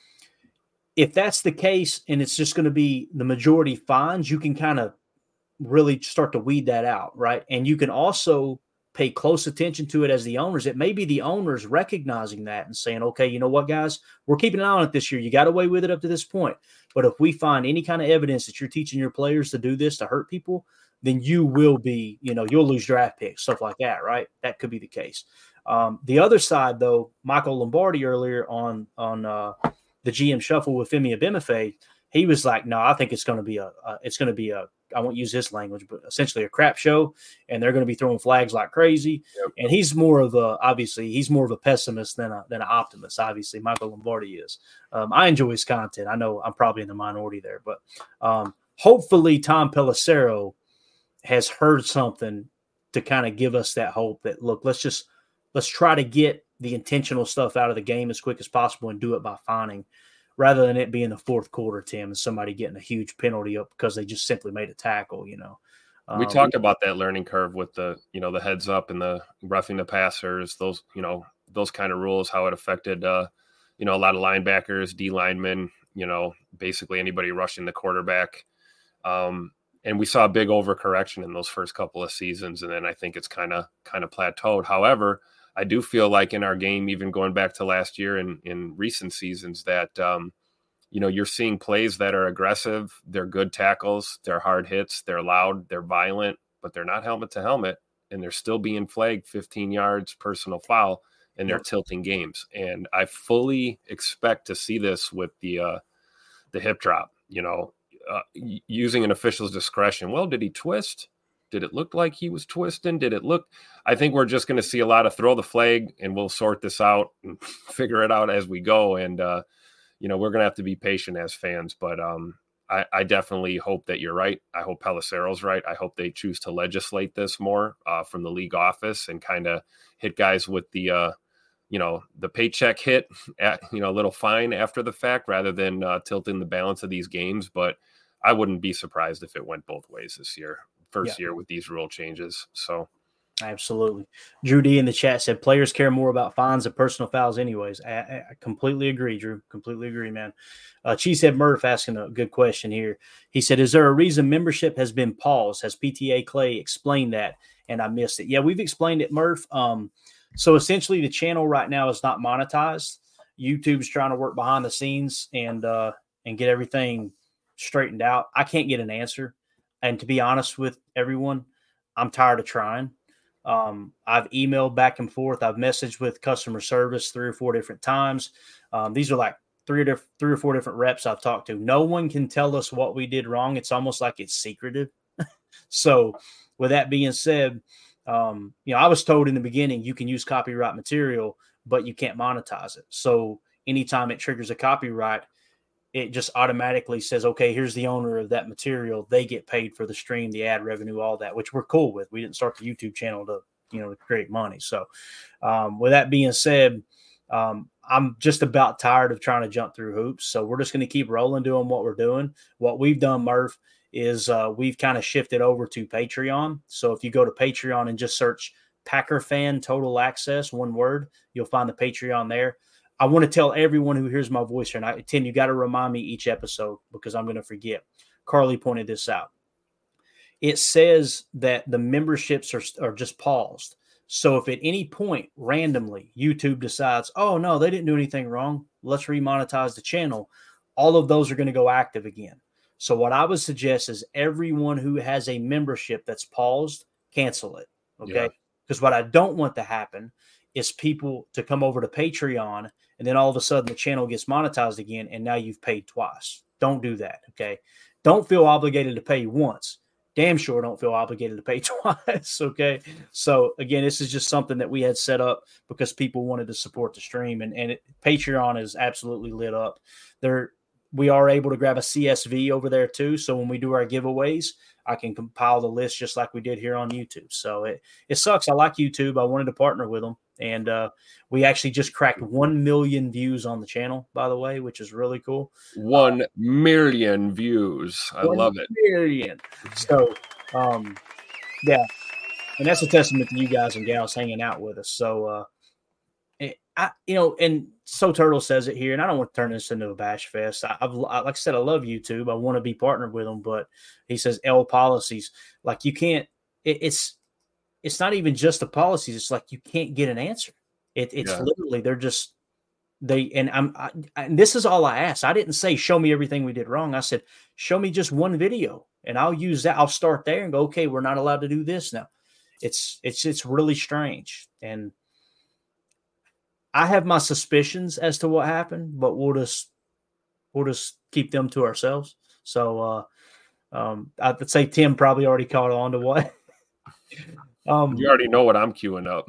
if that's the case and it's just going to be the majority fines, you can kind of really start to weed that out, right? And you can also pay close attention to it as the owners. It may be the owners recognizing that and saying, okay, you know what, guys, we're keeping an eye on it this year. You got away with it up to this point. But if we find any kind of evidence that you're teaching your players to do this to hurt people, then you will be, you know, you'll lose draft picks, stuff like that, right? That could be the case. Um, the other side, though, Michael Lombardi earlier on on uh, the G M Shuffle with Femi Abemefe, he was like, no, I think it's going to be a, uh, it's going to be a, I won't use this language, but essentially a crap show, and they're going to be throwing flags like crazy. Yep. And he's more of a, obviously, he's more of a pessimist than a, than an optimist. Obviously, Michael Lombardi is. Um, I enjoy his content. I know I'm probably in the minority there, but um, hopefully Tom Pelissero has heard something to kind of give us that hope that, look, let's just, let's try to get the intentional stuff out of the game as quick as possible and do it by fining, rather than it being the fourth quarter, Tim, and somebody getting a huge penalty up because they just simply made a tackle, you know. Um, we talked about that learning curve with the, you know, the heads up and the roughing the passers, those, you know, those kind of rules, how it affected, uh, you know, a lot of linebackers, D linemen, you know, basically anybody rushing the quarterback. Um, and we saw a big overcorrection in those first couple of seasons. And then I think it's kind of, kind of plateaued. However, I do feel like in our game, even going back to last year and in recent seasons, that, um, you know, you're seeing plays that are aggressive. They're good tackles. They're hard hits. They're loud. They're violent, but they're not helmet to helmet. And they're still being flagged fifteen yards, personal foul, and they're yep. tilting games. And I fully expect to see this with the uh, the hip drop, you know, uh, using an official's discretion. Well, did he twist? Did it look like he was twisting? Did it look? I think we're just going to see a lot of throw the flag, and we'll sort this out and figure it out as we go. And, uh, you know, we're going to have to be patient as fans. But um, I, I definitely hope that you're right. I hope Pelissero's right. I hope they choose to legislate this more uh, from the league office and kind of hit guys with the, uh, you know, the paycheck hit, at, you know, a little fine after the fact rather than uh, tilting the balance of these games. But I wouldn't be surprised if it went both ways this year. First yeah. year with these rule changes. So absolutely. Drew D in the chat said players care more about fines than personal fouls anyways. I, I completely agree, Drew. Completely agree, man. Uh, Cheesehead Murph asking a good question here. He said, is there a reason membership has been paused? Has P T A Clay explained that? And I missed it. Yeah, we've explained it, Murph. Um, so essentially the channel right now is not monetized. YouTube's trying to work behind the scenes and, uh, and get everything straightened out. I can't get an answer. And to be honest with everyone, I'm tired of trying. Um, I've emailed back and forth. I've messaged with customer service three or four different times. Um, these are like three or, diff- three or four different reps I've talked to. No one can tell us what we did wrong. It's almost like it's secretive. So with that being said, um, you know, I was told in the beginning, you can use copyright material, but you can't monetize it. So anytime it triggers a copyright, it just automatically says, okay, here's the owner of that material. They get paid for the stream, the ad revenue, all that, which we're cool with. We didn't start the YouTube channel to, you know, to create money. So um, with that being said, um, I'm just about tired of trying to jump through hoops. So we're just going to keep rolling, doing what we're doing. What we've done, Murph, is uh, we've kind of shifted over to Patreon. So if you go to Patreon and just search Packer Fan Total Access, one word, you'll find the Patreon there. I want to tell everyone who hears my voice here, and I, Tim, you got to remind me each episode because I'm going to forget. Carly pointed this out. It says that the memberships are, are just paused. So if at any point randomly YouTube decides, oh, no, they didn't do anything wrong, let's remonetize the channel, all of those are going to go active again. So what I would suggest is everyone who has a membership that's paused, cancel it, okay? Because yeah. what I don't want to happen is people to come over to Patreon and then all of a sudden the channel gets monetized again and now you've paid twice. Don't do that, okay? Don't feel obligated to pay once. Damn sure don't feel obligated to pay twice, okay? So, again, this is just something that we had set up because people wanted to support the stream, and, and it, Patreon is absolutely lit up. There, we are able to grab a C S V over there too, so when we do our giveaways, I can compile the list just like we did here on YouTube. So it, it sucks. I like YouTube. I wanted to partner with them. And uh, we actually just cracked one million views on the channel, by the way, which is really cool. One uh, million views. I one love it. Million. So, um, yeah. And that's a testament to you guys and gals hanging out with us. So, uh, it, I, you know, and So Turtle says it here, and I don't want to turn this into a bash fest. I, I've, like I said, I love YouTube. I want to be partnered with them, but he says L policies. Like you can't, it, it's, It's not even just the policies. It's like you can't get an answer. It, it's yeah. literally they're just they and I'm I, and this is all I asked. I didn't say show me everything we did wrong. I said show me just one video and I'll use that. I'll start there and go. Okay, we're not allowed to do this now. It's it's it's really strange, and I have my suspicions as to what happened, but we'll just we'll just keep them to ourselves. So uh, um, I'd say Tim probably already caught on to what. Um, you already know what I'm queuing up.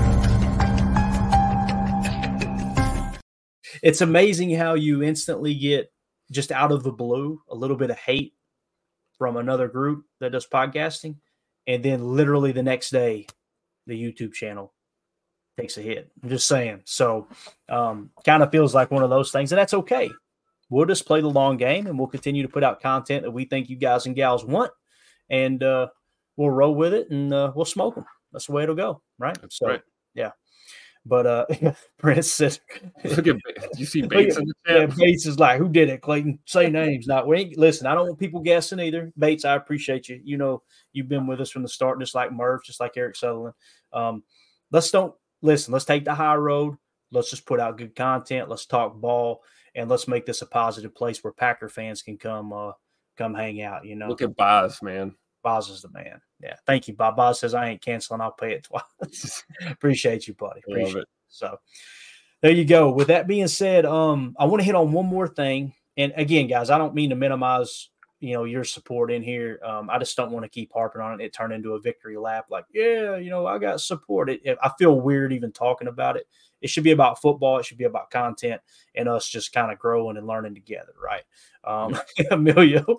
It's amazing how you instantly get just out of the blue a little bit of hate from another group that does podcasting, and then literally the next day, the YouTube channel takes a hit. I'm just saying. So, um, kind of feels like one of those things, and that's okay. We'll just play the long game, and we'll continue to put out content that we think you guys and gals want, and uh, we'll roll with it, and uh, we'll smoke them. That's the way it'll go, right? That's so, right. Yeah. But uh, Prince said, "Look at you see Bates in the chat. Yeah, Bates is like, who did it? Clayton, say names. Not we ain't listen. I don't want people guessing either. Bates, I appreciate you. You know, you've been with us from the start, just like Murph, just like Eric Sutherland. Um, let's don't listen, let's take the high road. Let's just put out good content. Let's talk ball, and let's make this a positive place where Packer fans can come uh, come hang out. You know, look at Boz, man. Boz is the man. Yeah, thank you, Bob. Boz says I ain't canceling. I'll pay it twice. Appreciate you, buddy. Appreciate Love it. it. So there you go. With that being said, um, I want to hit on one more thing. And again, guys, I don't mean to minimize, you know, your support in here. Um, I just don't want to keep harping on it. It turned into a victory lap. Like, yeah, you know, I got support. It, it, I feel weird even talking about it. It should be about football. It should be about content and us just kind of growing and learning together, right? Um, Emilio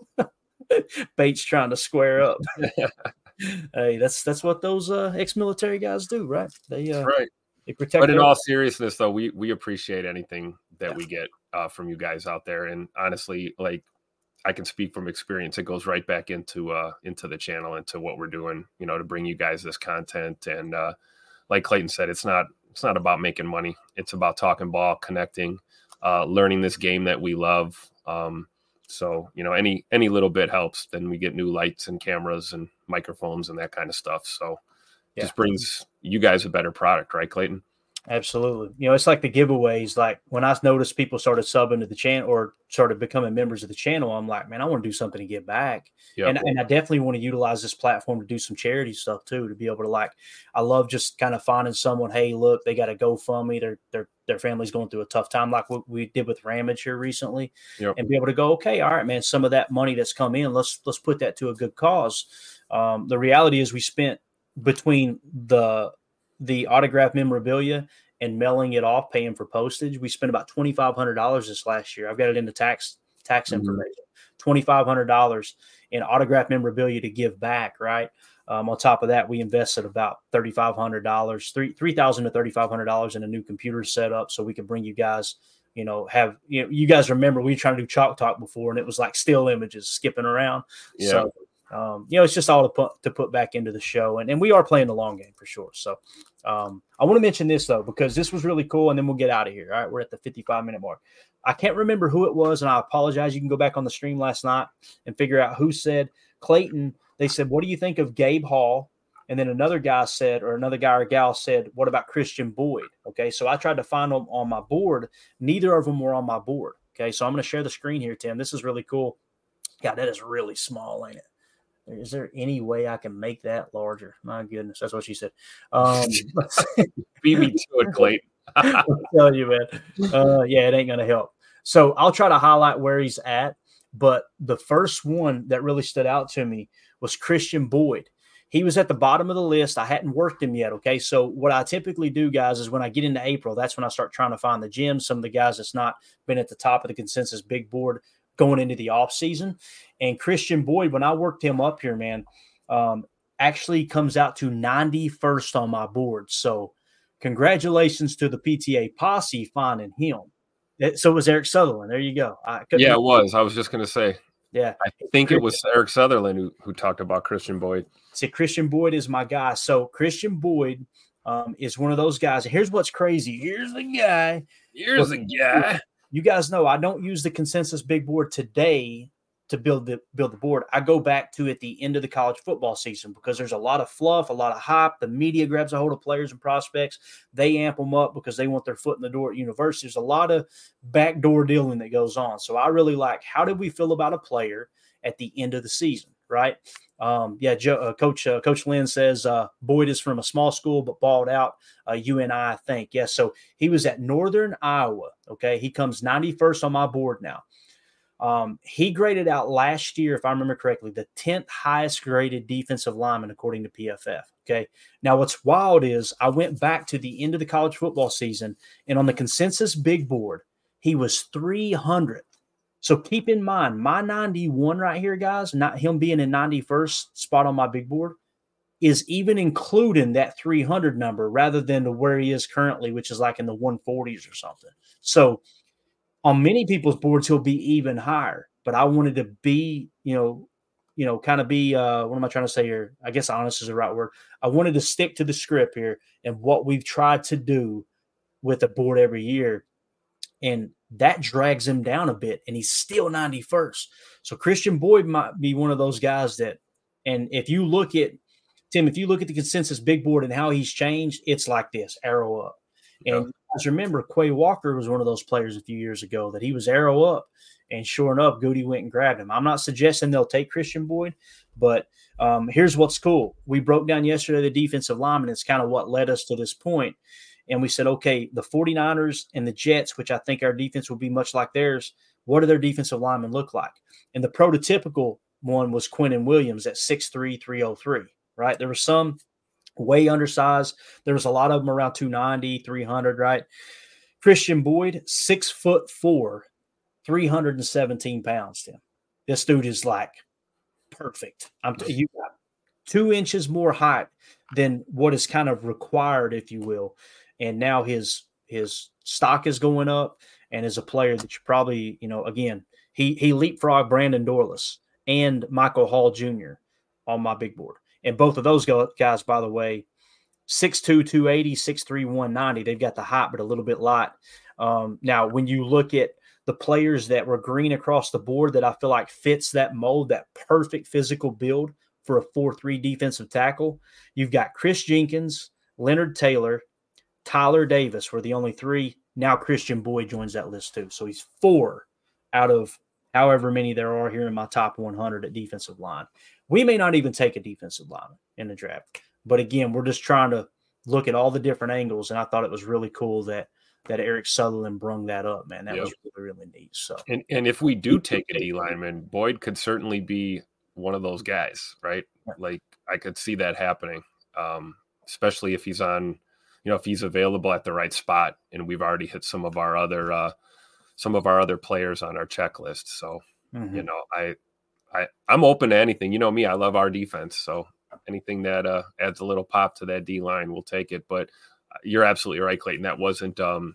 Bates trying to square up. Hey, that's that's what those uh, ex-military guys do, right? They uh, right. They protect. But in their- all seriousness, though, we we appreciate anything that we get uh, from you guys out there, and honestly, like I can speak from experience, it goes right back into uh, into the channel, into what we're doing, you know, to bring you guys this content. And uh, like Clayton said, it's not it's not about making money. It's about talking ball, connecting, uh, learning this game that we love. Um, so, you know, any any little bit helps. Then we get new lights and cameras and microphones and that kind of stuff. So Yeah. just brings you guys a better product, right, Clayton? Absolutely. You know, it's like the giveaways. Like when I noticed people started subbing to the channel or started becoming members of the channel, I'm like, man, I want to do something to give back. Yep. And, and I definitely want to utilize this platform to do some charity stuff too, to be able to like, I love just kind of finding someone, hey, look, they got a GoFundMe. Their, their, their family's going through a tough time. Like what we did with Ramage here recently, Yep. and be able to go, okay, all right, man, some of that money that's come in, let's, let's put that to a good cause. Um, the reality is we spent between the, the autograph memorabilia and mailing it off, paying for postage, we spent about twenty-five hundred dollars this last year. I've got it in the tax tax Mhm. information. twenty-five hundred dollars in autograph memorabilia to give back, right? Um, on top of that, we invested about thirty-five hundred dollars, three three thousand to thirty-five hundred dollars in a new computer setup, so we can bring you guys. You know, have you know, you guys remember we were trying to do Chalk Talk before, and it was like still images skipping around. Yeah. So, um, you know, it's just all to put to put back into the show, and and we are playing the long game for sure. So, um, I want to mention this though because this was really cool, and then we'll get out of here. All right, we're at the fifty-five minute mark. I can't remember who it was, and I apologize. You can go back on the stream last night and figure out who said Clayton. They said, "What do you think of Gabe Hall?" And then another guy said, or another guy or gal said, "What about Christian Boyd?" Okay, so I tried to find them on my board. Neither of them were on my board. Okay, so I'm going to share the screen here, Tim. This is really cool. God, that is really small, ain't it? Is there any way I can make that larger? My goodness, that's what she said. Um, Beat me to it, Clayton. I'm telling you, man. Uh, yeah, it ain't going to help. So I'll try to highlight where he's at. But the first one that really stood out to me was Christian Boyd. He was at the bottom of the list. I hadn't worked him yet. Okay. So what I typically do, guys, is when I get into April, that's when I start trying to find the gems. Some of the guys that's not been at the top of the consensus big board going into the off season. And Christian Boyd, when I worked him up here, man, um, actually comes out to ninety-first on my board. So congratulations to the P T A posse finding him. It, so it was Eric Sutherland. There you go. I Yeah, it was. I was just going to say. Yeah. I think it was Eric Sutherland who, who talked about Christian Boyd. See, Christian Boyd is my guy. So Christian Boyd um, is one of those guys. Here's what's crazy. Here's the guy. Here's the guy. You guys know I don't use the consensus big board today to build the build the board. I go back to at the end of the college football season because there's a lot of fluff, a lot of hype. The media grabs a hold of players and prospects. They amp them up because they want their foot in the door at university. There's a lot of backdoor dealing that goes on. So I really like, how did we feel about a player at the end of the season, right? Um, yeah, Joe, uh, Coach uh, Coach Lynn says uh, Boyd is from a small school but balled out. Uh, U N I, I think. Yes, yeah, so he was at Northern Iowa. Okay, he comes ninety-first on my board now. Um, he graded out last year, if I remember correctly, the tenth highest graded defensive lineman according to P F F. Okay, now what's wild is I went back to the end of the college football season, and on the consensus big board, he was three hundredth. So keep in mind, my ninety-one right here, guys, not him being in ninety-first spot on my big board, is even including that three hundred number rather than to where he is currently, which is like in the one forties or something. So on many people's boards, he'll be even higher. But I wanted to be, you know, you know, kind of be, uh, what am I trying to say here? I guess honest is the right word. I wanted to stick to the script here and what we've tried to do with the board every year. And that drags him down a bit, and he's still ninety-first. So Christian Boyd might be one of those guys that, and if you look at Tim, if you look at the consensus big board and how he's changed, it's like this, arrow up. And Yep. just remember, Quay Walker was one of those players a few years ago that he was arrow up. And sure enough, Goody went and grabbed him. I'm not suggesting they'll take Christian Boyd, but um, here's what's cool. We broke down yesterday the defensive lineman. It's kind of what led us to this point. And we said, okay, the 49ers and the Jets, which I think our defense will be much like theirs, what do their defensive linemen look like? And the prototypical one was Quinnen Williams at six three, three oh three, right? There were some way undersized. There was a lot of them around two ninety, three hundred, right? Christian Boyd, six foot four, three hundred seventeen pounds, Tim. This dude is like perfect. I'm t- you got two inches more height than what is kind of required, if you will. And now his his stock is going up, and as a player that you probably, you know, again, he he leapfrogged Brandon Dorless and Michael Hall Junior on my big board. And both of those guys, by the way, six two, two eighty, six three, one ninety. They've got the height, but a little bit light. Um, now, when you look at the players that were green across the board that I feel like fits that mold, that perfect physical build for a four three defensive tackle, you've got Chris Jenkins, Leonard Taylor, Tyler Davis were the only three. Now Christian Boyd joins that list too. So he's four out of however many there are here in my top one hundred at defensive line. We may not even take a defensive lineman in the draft. But again, we're just trying to look at all the different angles, and I thought it was really cool that that Eric Sutherland brung that up, man. That yep. was really, really neat. So, and, and if we do take a D lineman, Boyd could certainly be one of those guys, right? Like I could see that happening, um, especially if he's on, you know, if he's available at the right spot, and we've already hit some of our other uh, some of our other players on our checklist. So, mm-hmm. you know, I, I, I'm open to anything. You know me, I love our defense. So anything that uh, adds a little pop to that D line, we'll take it. But you're absolutely right, Clayton. That wasn't um,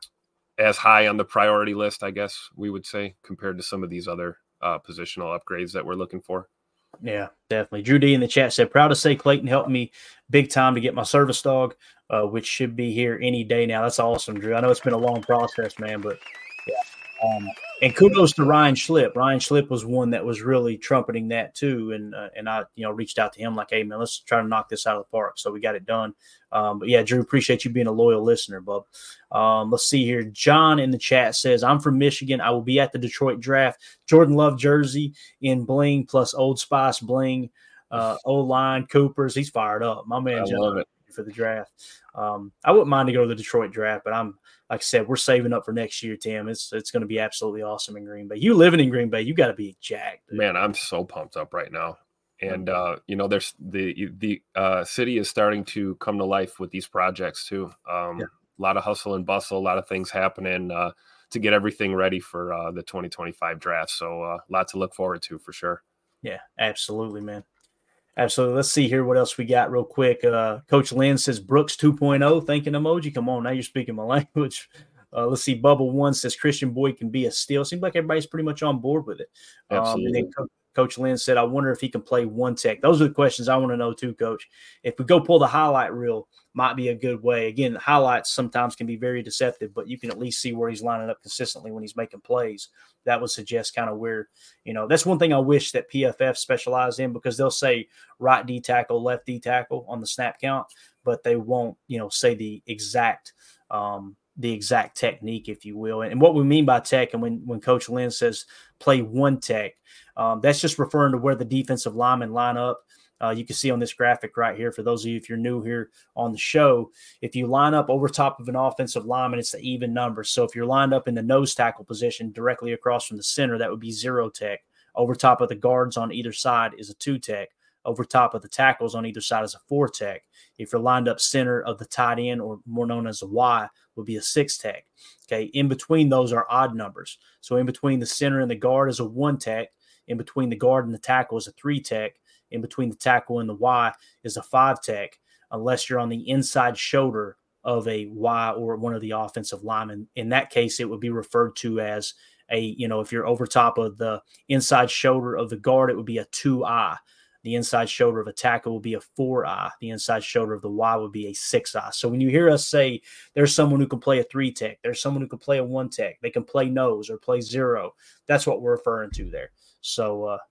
as high on the priority list, I guess we would say, compared to some of these other uh, positional upgrades that we're looking for. Yeah, definitely. Drew D in the chat said, proud to say Clayton helped me big time to get my service dog, uh, which should be here any day now. That's awesome, Drew. I know it's been a long process, man, but yeah. Um, and kudos to Ryan Schlip. Ryan Schlip was one that was really trumpeting that too. And uh, and I, you know, reached out to him like, hey, man, let's try to knock this out of the park. So we got it done. Um, but, yeah, Drew, appreciate you being a loyal listener, bub. Um, let's see here. John in the chat says, I'm from Michigan. I will be at the Detroit draft. Jordan Love jersey in bling plus Old Spice bling, uh, O-line, Coopers. He's fired up. My man, I John, love it. For the draft. Um, I wouldn't mind to go to the Detroit draft, but I'm, like I said, we're saving up for next year, Tim. It's it's going to be absolutely awesome in Green Bay. You living in Green Bay, you got to be jacked. Dude. Man, I'm so pumped up right now. And, uh, you know, there's the the uh, city is starting to come to life with these projects, too. Um, yeah. A lot of hustle and bustle, a lot of things happening uh, to get everything ready for uh, the twenty twenty-five draft. So a uh, lot to look forward to for sure. Yeah, absolutely, man. Absolutely. Let's see here what else we got real quick. Uh, Coach Lynn says Brooks two point oh, thanking emoji. Come on, now you're speaking my language. Uh, let's see. Bubble One says Christian Boyd can be a steal. Seems like everybody's pretty much on board with it. Absolutely. Um, and then Co- Coach Lynn said, I wonder if he can play one tech. Those are the questions I want to know too, Coach. If we go pull the highlight reel, might be a good way. Again, the highlights sometimes can be very deceptive, but you can at least see where he's lining up consistently when he's making plays. That would suggest kind of where, you know, that's one thing I wish that P F F specialized in, because they'll say right D tackle, left D tackle on the snap count, but they won't, you know, say the exact um, the exact technique, if you will. And what we mean by tech, and when, when Coach Lynn says play one tech, um, that's just referring to where the defensive linemen line up. Uh, you can see on this graphic right here, for those of you, if you're new here on the show, if you line up over top of an offensive lineman, it's the even number. So if you're lined up in the nose tackle position directly across from the center, that would be zero tech. Over top of the guards on either side is a two tech. Over top of the tackles on either side is a four tech. If you're lined up center of the tight end, or more known as a Y, would be a six tech. Okay, in between those are odd numbers. So in between the center and the guard is a one tech. In between the guard and the tackle is a three tech. In between the tackle and the Y is a five tech, unless you're on the inside shoulder of a Y or one of the offensive linemen. In that case, it would be referred to as a, you know, if you're over top of the inside shoulder of the guard, it would be a two I. The inside shoulder of a tackle will be a four I. The inside shoulder of the Y would be a six I. So when you hear us say there's someone who can play a three tech, there's someone who can play a one tech, they can play nose or play zero, that's what we're referring to there. So, uh, yeah.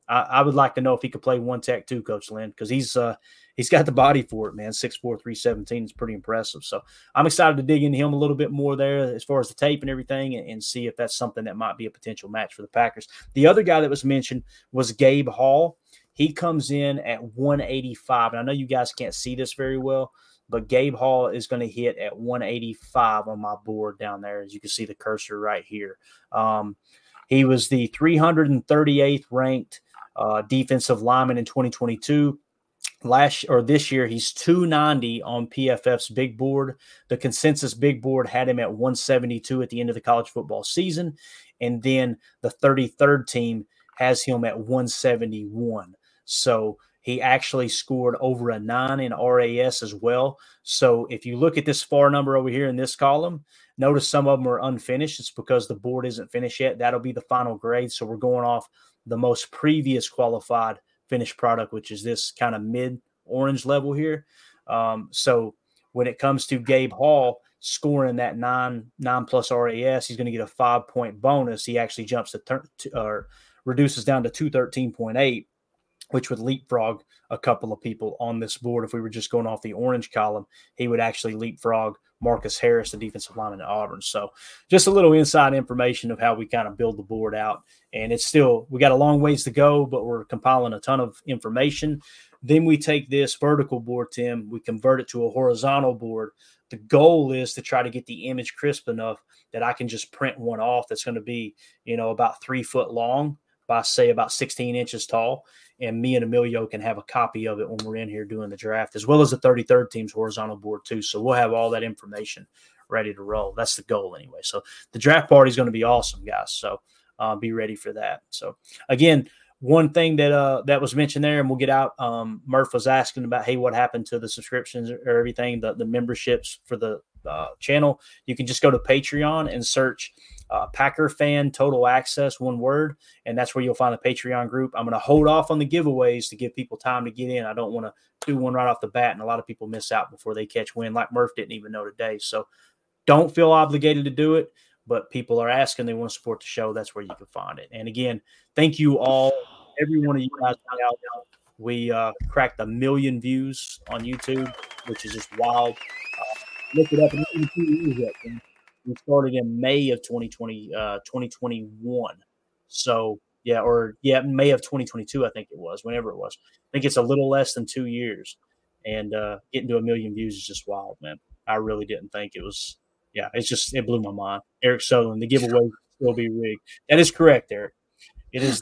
I, I would like to know if he could play one tech too, Coach Lynn, because he's uh, he's got the body for it, man. six four, three seventeen is pretty impressive. So I'm excited to dig into him a little bit more there as far as the tape and everything, and, and see if that's something that might be a potential match for the Packers. The other guy that was mentioned was Gabe Hall. He comes in at one eighty-five, and I know you guys can't see this very well, but Gabe Hall is going to hit at one eighty-five on my board down there, as you can see the cursor right here. Um, he was the three hundred thirty-eighth ranked uh, defensive lineman in twenty twenty-two. Last or this year, he's two ninety on P F F's big board. The consensus big board had him at one seventy-two at the end of the college football season, and then the thirty-third team has him at one seventy-one. So he actually scored over a nine in R A S as well. So if you look at this far number over here in this column, notice some of them are unfinished. It's because the board isn't finished yet. That'll be the final grade. So we're going off the most previous qualified finished product, which is this kind of mid orange level here. Um, so when it comes to Gabe Hall scoring that nine, nine plus R A S, he's going to get a five point bonus. He actually jumps to, ter- to or reduces down to two thirteen point eight, which would leapfrog a couple of people on this board. If we were just going off the orange column, he would actually leapfrog Marcus Harris, the defensive lineman at Auburn. So just a little inside information of how we kind of build the board out. And it's still, we got a long ways to go, but we're compiling a ton of information. Then we take this vertical board, Tim, we convert it to a horizontal board. The goal is to try to get the image crisp enough that I can just print one off that's going to be, you know, about three foot long by, say, about sixteen inches tall. And me and Emilio can have a copy of it when we're in here doing the draft, as well as the thirty-third team's horizontal board too. So we'll have all that information ready to roll. That's the goal anyway. So the draft party is going to be awesome, guys. So uh, be ready for that. So again, one thing that uh, that was mentioned there, and we'll get out. Um, Murph was asking about, hey, what happened to the subscriptions or everything, the, the memberships for the uh, channel. You can just go to Patreon and search uh, Packer Fan Total Access, one word, and that's where you'll find the Patreon group. I'm going to hold off on the giveaways to give people time to get in. I don't want to do one right off the bat, and a lot of people miss out before they catch wind, like Murph didn't even know today. So don't feel obligated to do it, but people are asking, they want to support the show. That's where you can find it. And again, thank you all, every one of you guys out there. We uh, cracked a million views on YouTube, which is just wild. Uh, look it up. And two years yet, man. We started in May of twenty twenty, uh, twenty twenty-one. So, yeah, or, yeah, May of twenty twenty-two, I think it was, whenever it was. I think it's a little less than two years. And uh, getting to a million views is just wild, man. I really didn't think it was, yeah, it's just, it blew my mind. Eric Sutherland, the giveaway will still be rigged. That is correct, Eric. It is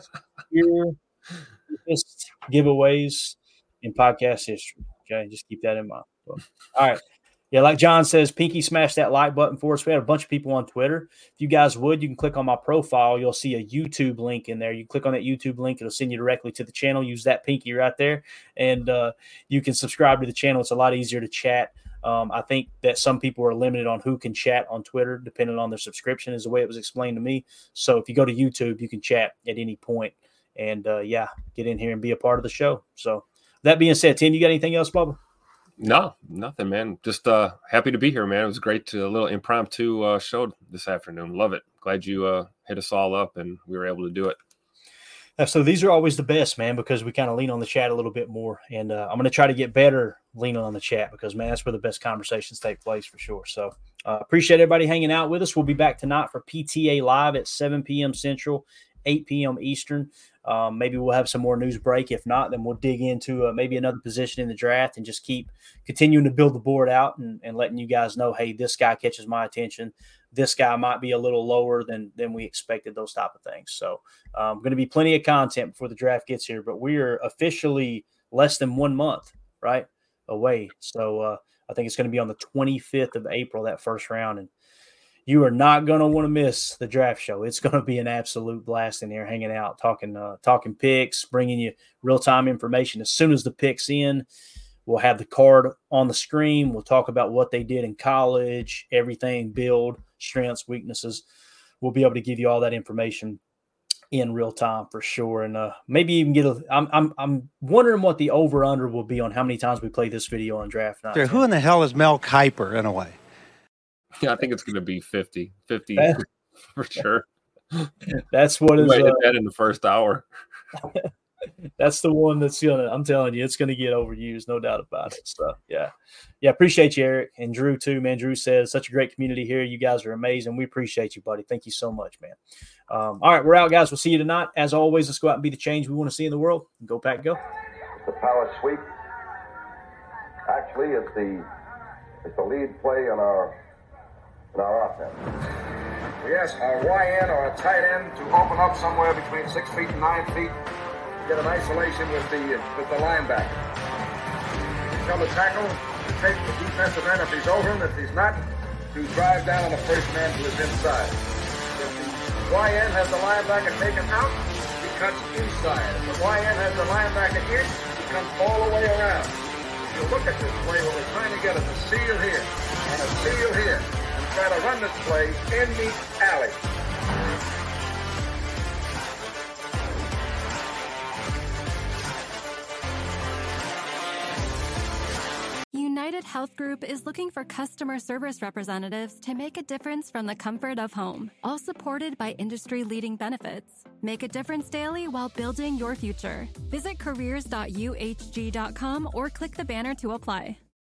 here, biggest giveaways in podcast history. Okay, just keep that in mind. So, all right. Yeah, like John says, Pinky smash that like button for us. We had a bunch of people on Twitter. If you guys would, you can click on my profile. You'll see a YouTube link in there. You click on that YouTube link. It'll send you directly to the channel. Use that Pinky right there. And uh, you can subscribe to the channel. It's a lot easier to chat. Um, I think that some people are limited on who can chat on Twitter, depending on their subscription, is the way it was explained to me. So if you go to YouTube, you can chat at any point. And, uh, yeah, get in here and be a part of the show. So that being said, Tim, you got anything else, Bubba? No, nothing, man. Just uh, happy to be here, man. It was great to a little impromptu uh, show this afternoon. Love it. Glad you uh, hit us all up and we were able to do it. Uh, so these are always the best, man, because we kind of lean on the chat a little bit more. And uh, I'm going to try to get better leaning on the chat because, man, that's where the best conversations take place for sure. So uh, appreciate everybody hanging out with us. We'll be back tonight for P T A Live at seven p.m. Central, eight p.m. Eastern. Um, maybe we'll have some more news break. If not, then we'll dig into uh, maybe another position in the draft and just keep continuing to build the board out and, and letting you guys know, hey, this guy catches my attention. This guy might be a little lower than than we expected, those type of things. So um, going to be plenty of content before the draft gets here, but we're officially less than one month, right, away. So uh, I think it's going to be on the twenty-fifth of April, that first round. And you are not going to want to miss the draft show. It's going to be an absolute blast in there, hanging out, talking uh, talking picks, bringing you real-time information. As soon as the pick's in, we'll have the card on the screen. We'll talk about what they did in college, everything, build, strengths, weaknesses. We'll be able to give you all that information in real time for sure. And uh, maybe even get a – I'm I'm I'm wondering what the over-under will be on how many times we play this video on draft night. Dude, who in the hell is Mel Kiper in a way? Yeah, I think it's going to be fifty. fifty for sure. That's what is uh, hit that in the first hour. That's the one that's gonna. I'm telling you, it's gonna get overused, no doubt about it. So yeah, yeah. Appreciate you, Eric, and Drew too, man. Drew says such a great community here. You guys are amazing. We appreciate you, buddy. Thank you so much, man. Um, all right, we're out, guys. We'll see you tonight. As always, let's go out and be the change we want to see in the world. Go Pack, go. The power sweep. Actually, it's the it's the lead play in our in our offense. We ask our Y N or a tight end to open up somewhere between six feet and nine feet. Get an isolation with the with the linebacker. Tell the tackle to take the defensive end if he's over him. If he's not, to drive down on the first man to his inside. If the Y N has the linebacker taken out, he cuts inside. If the Y N has the linebacker in, he comes all the way around. If you look at this play, what we're trying to get is a seal here and a seal here, and try to run this play in the alley. United Health Group is looking for customer service representatives to make a difference from the comfort of home, all supported by industry-leading benefits. Make a difference daily while building your future. Visit careers dot U H G dot com or click the banner to apply.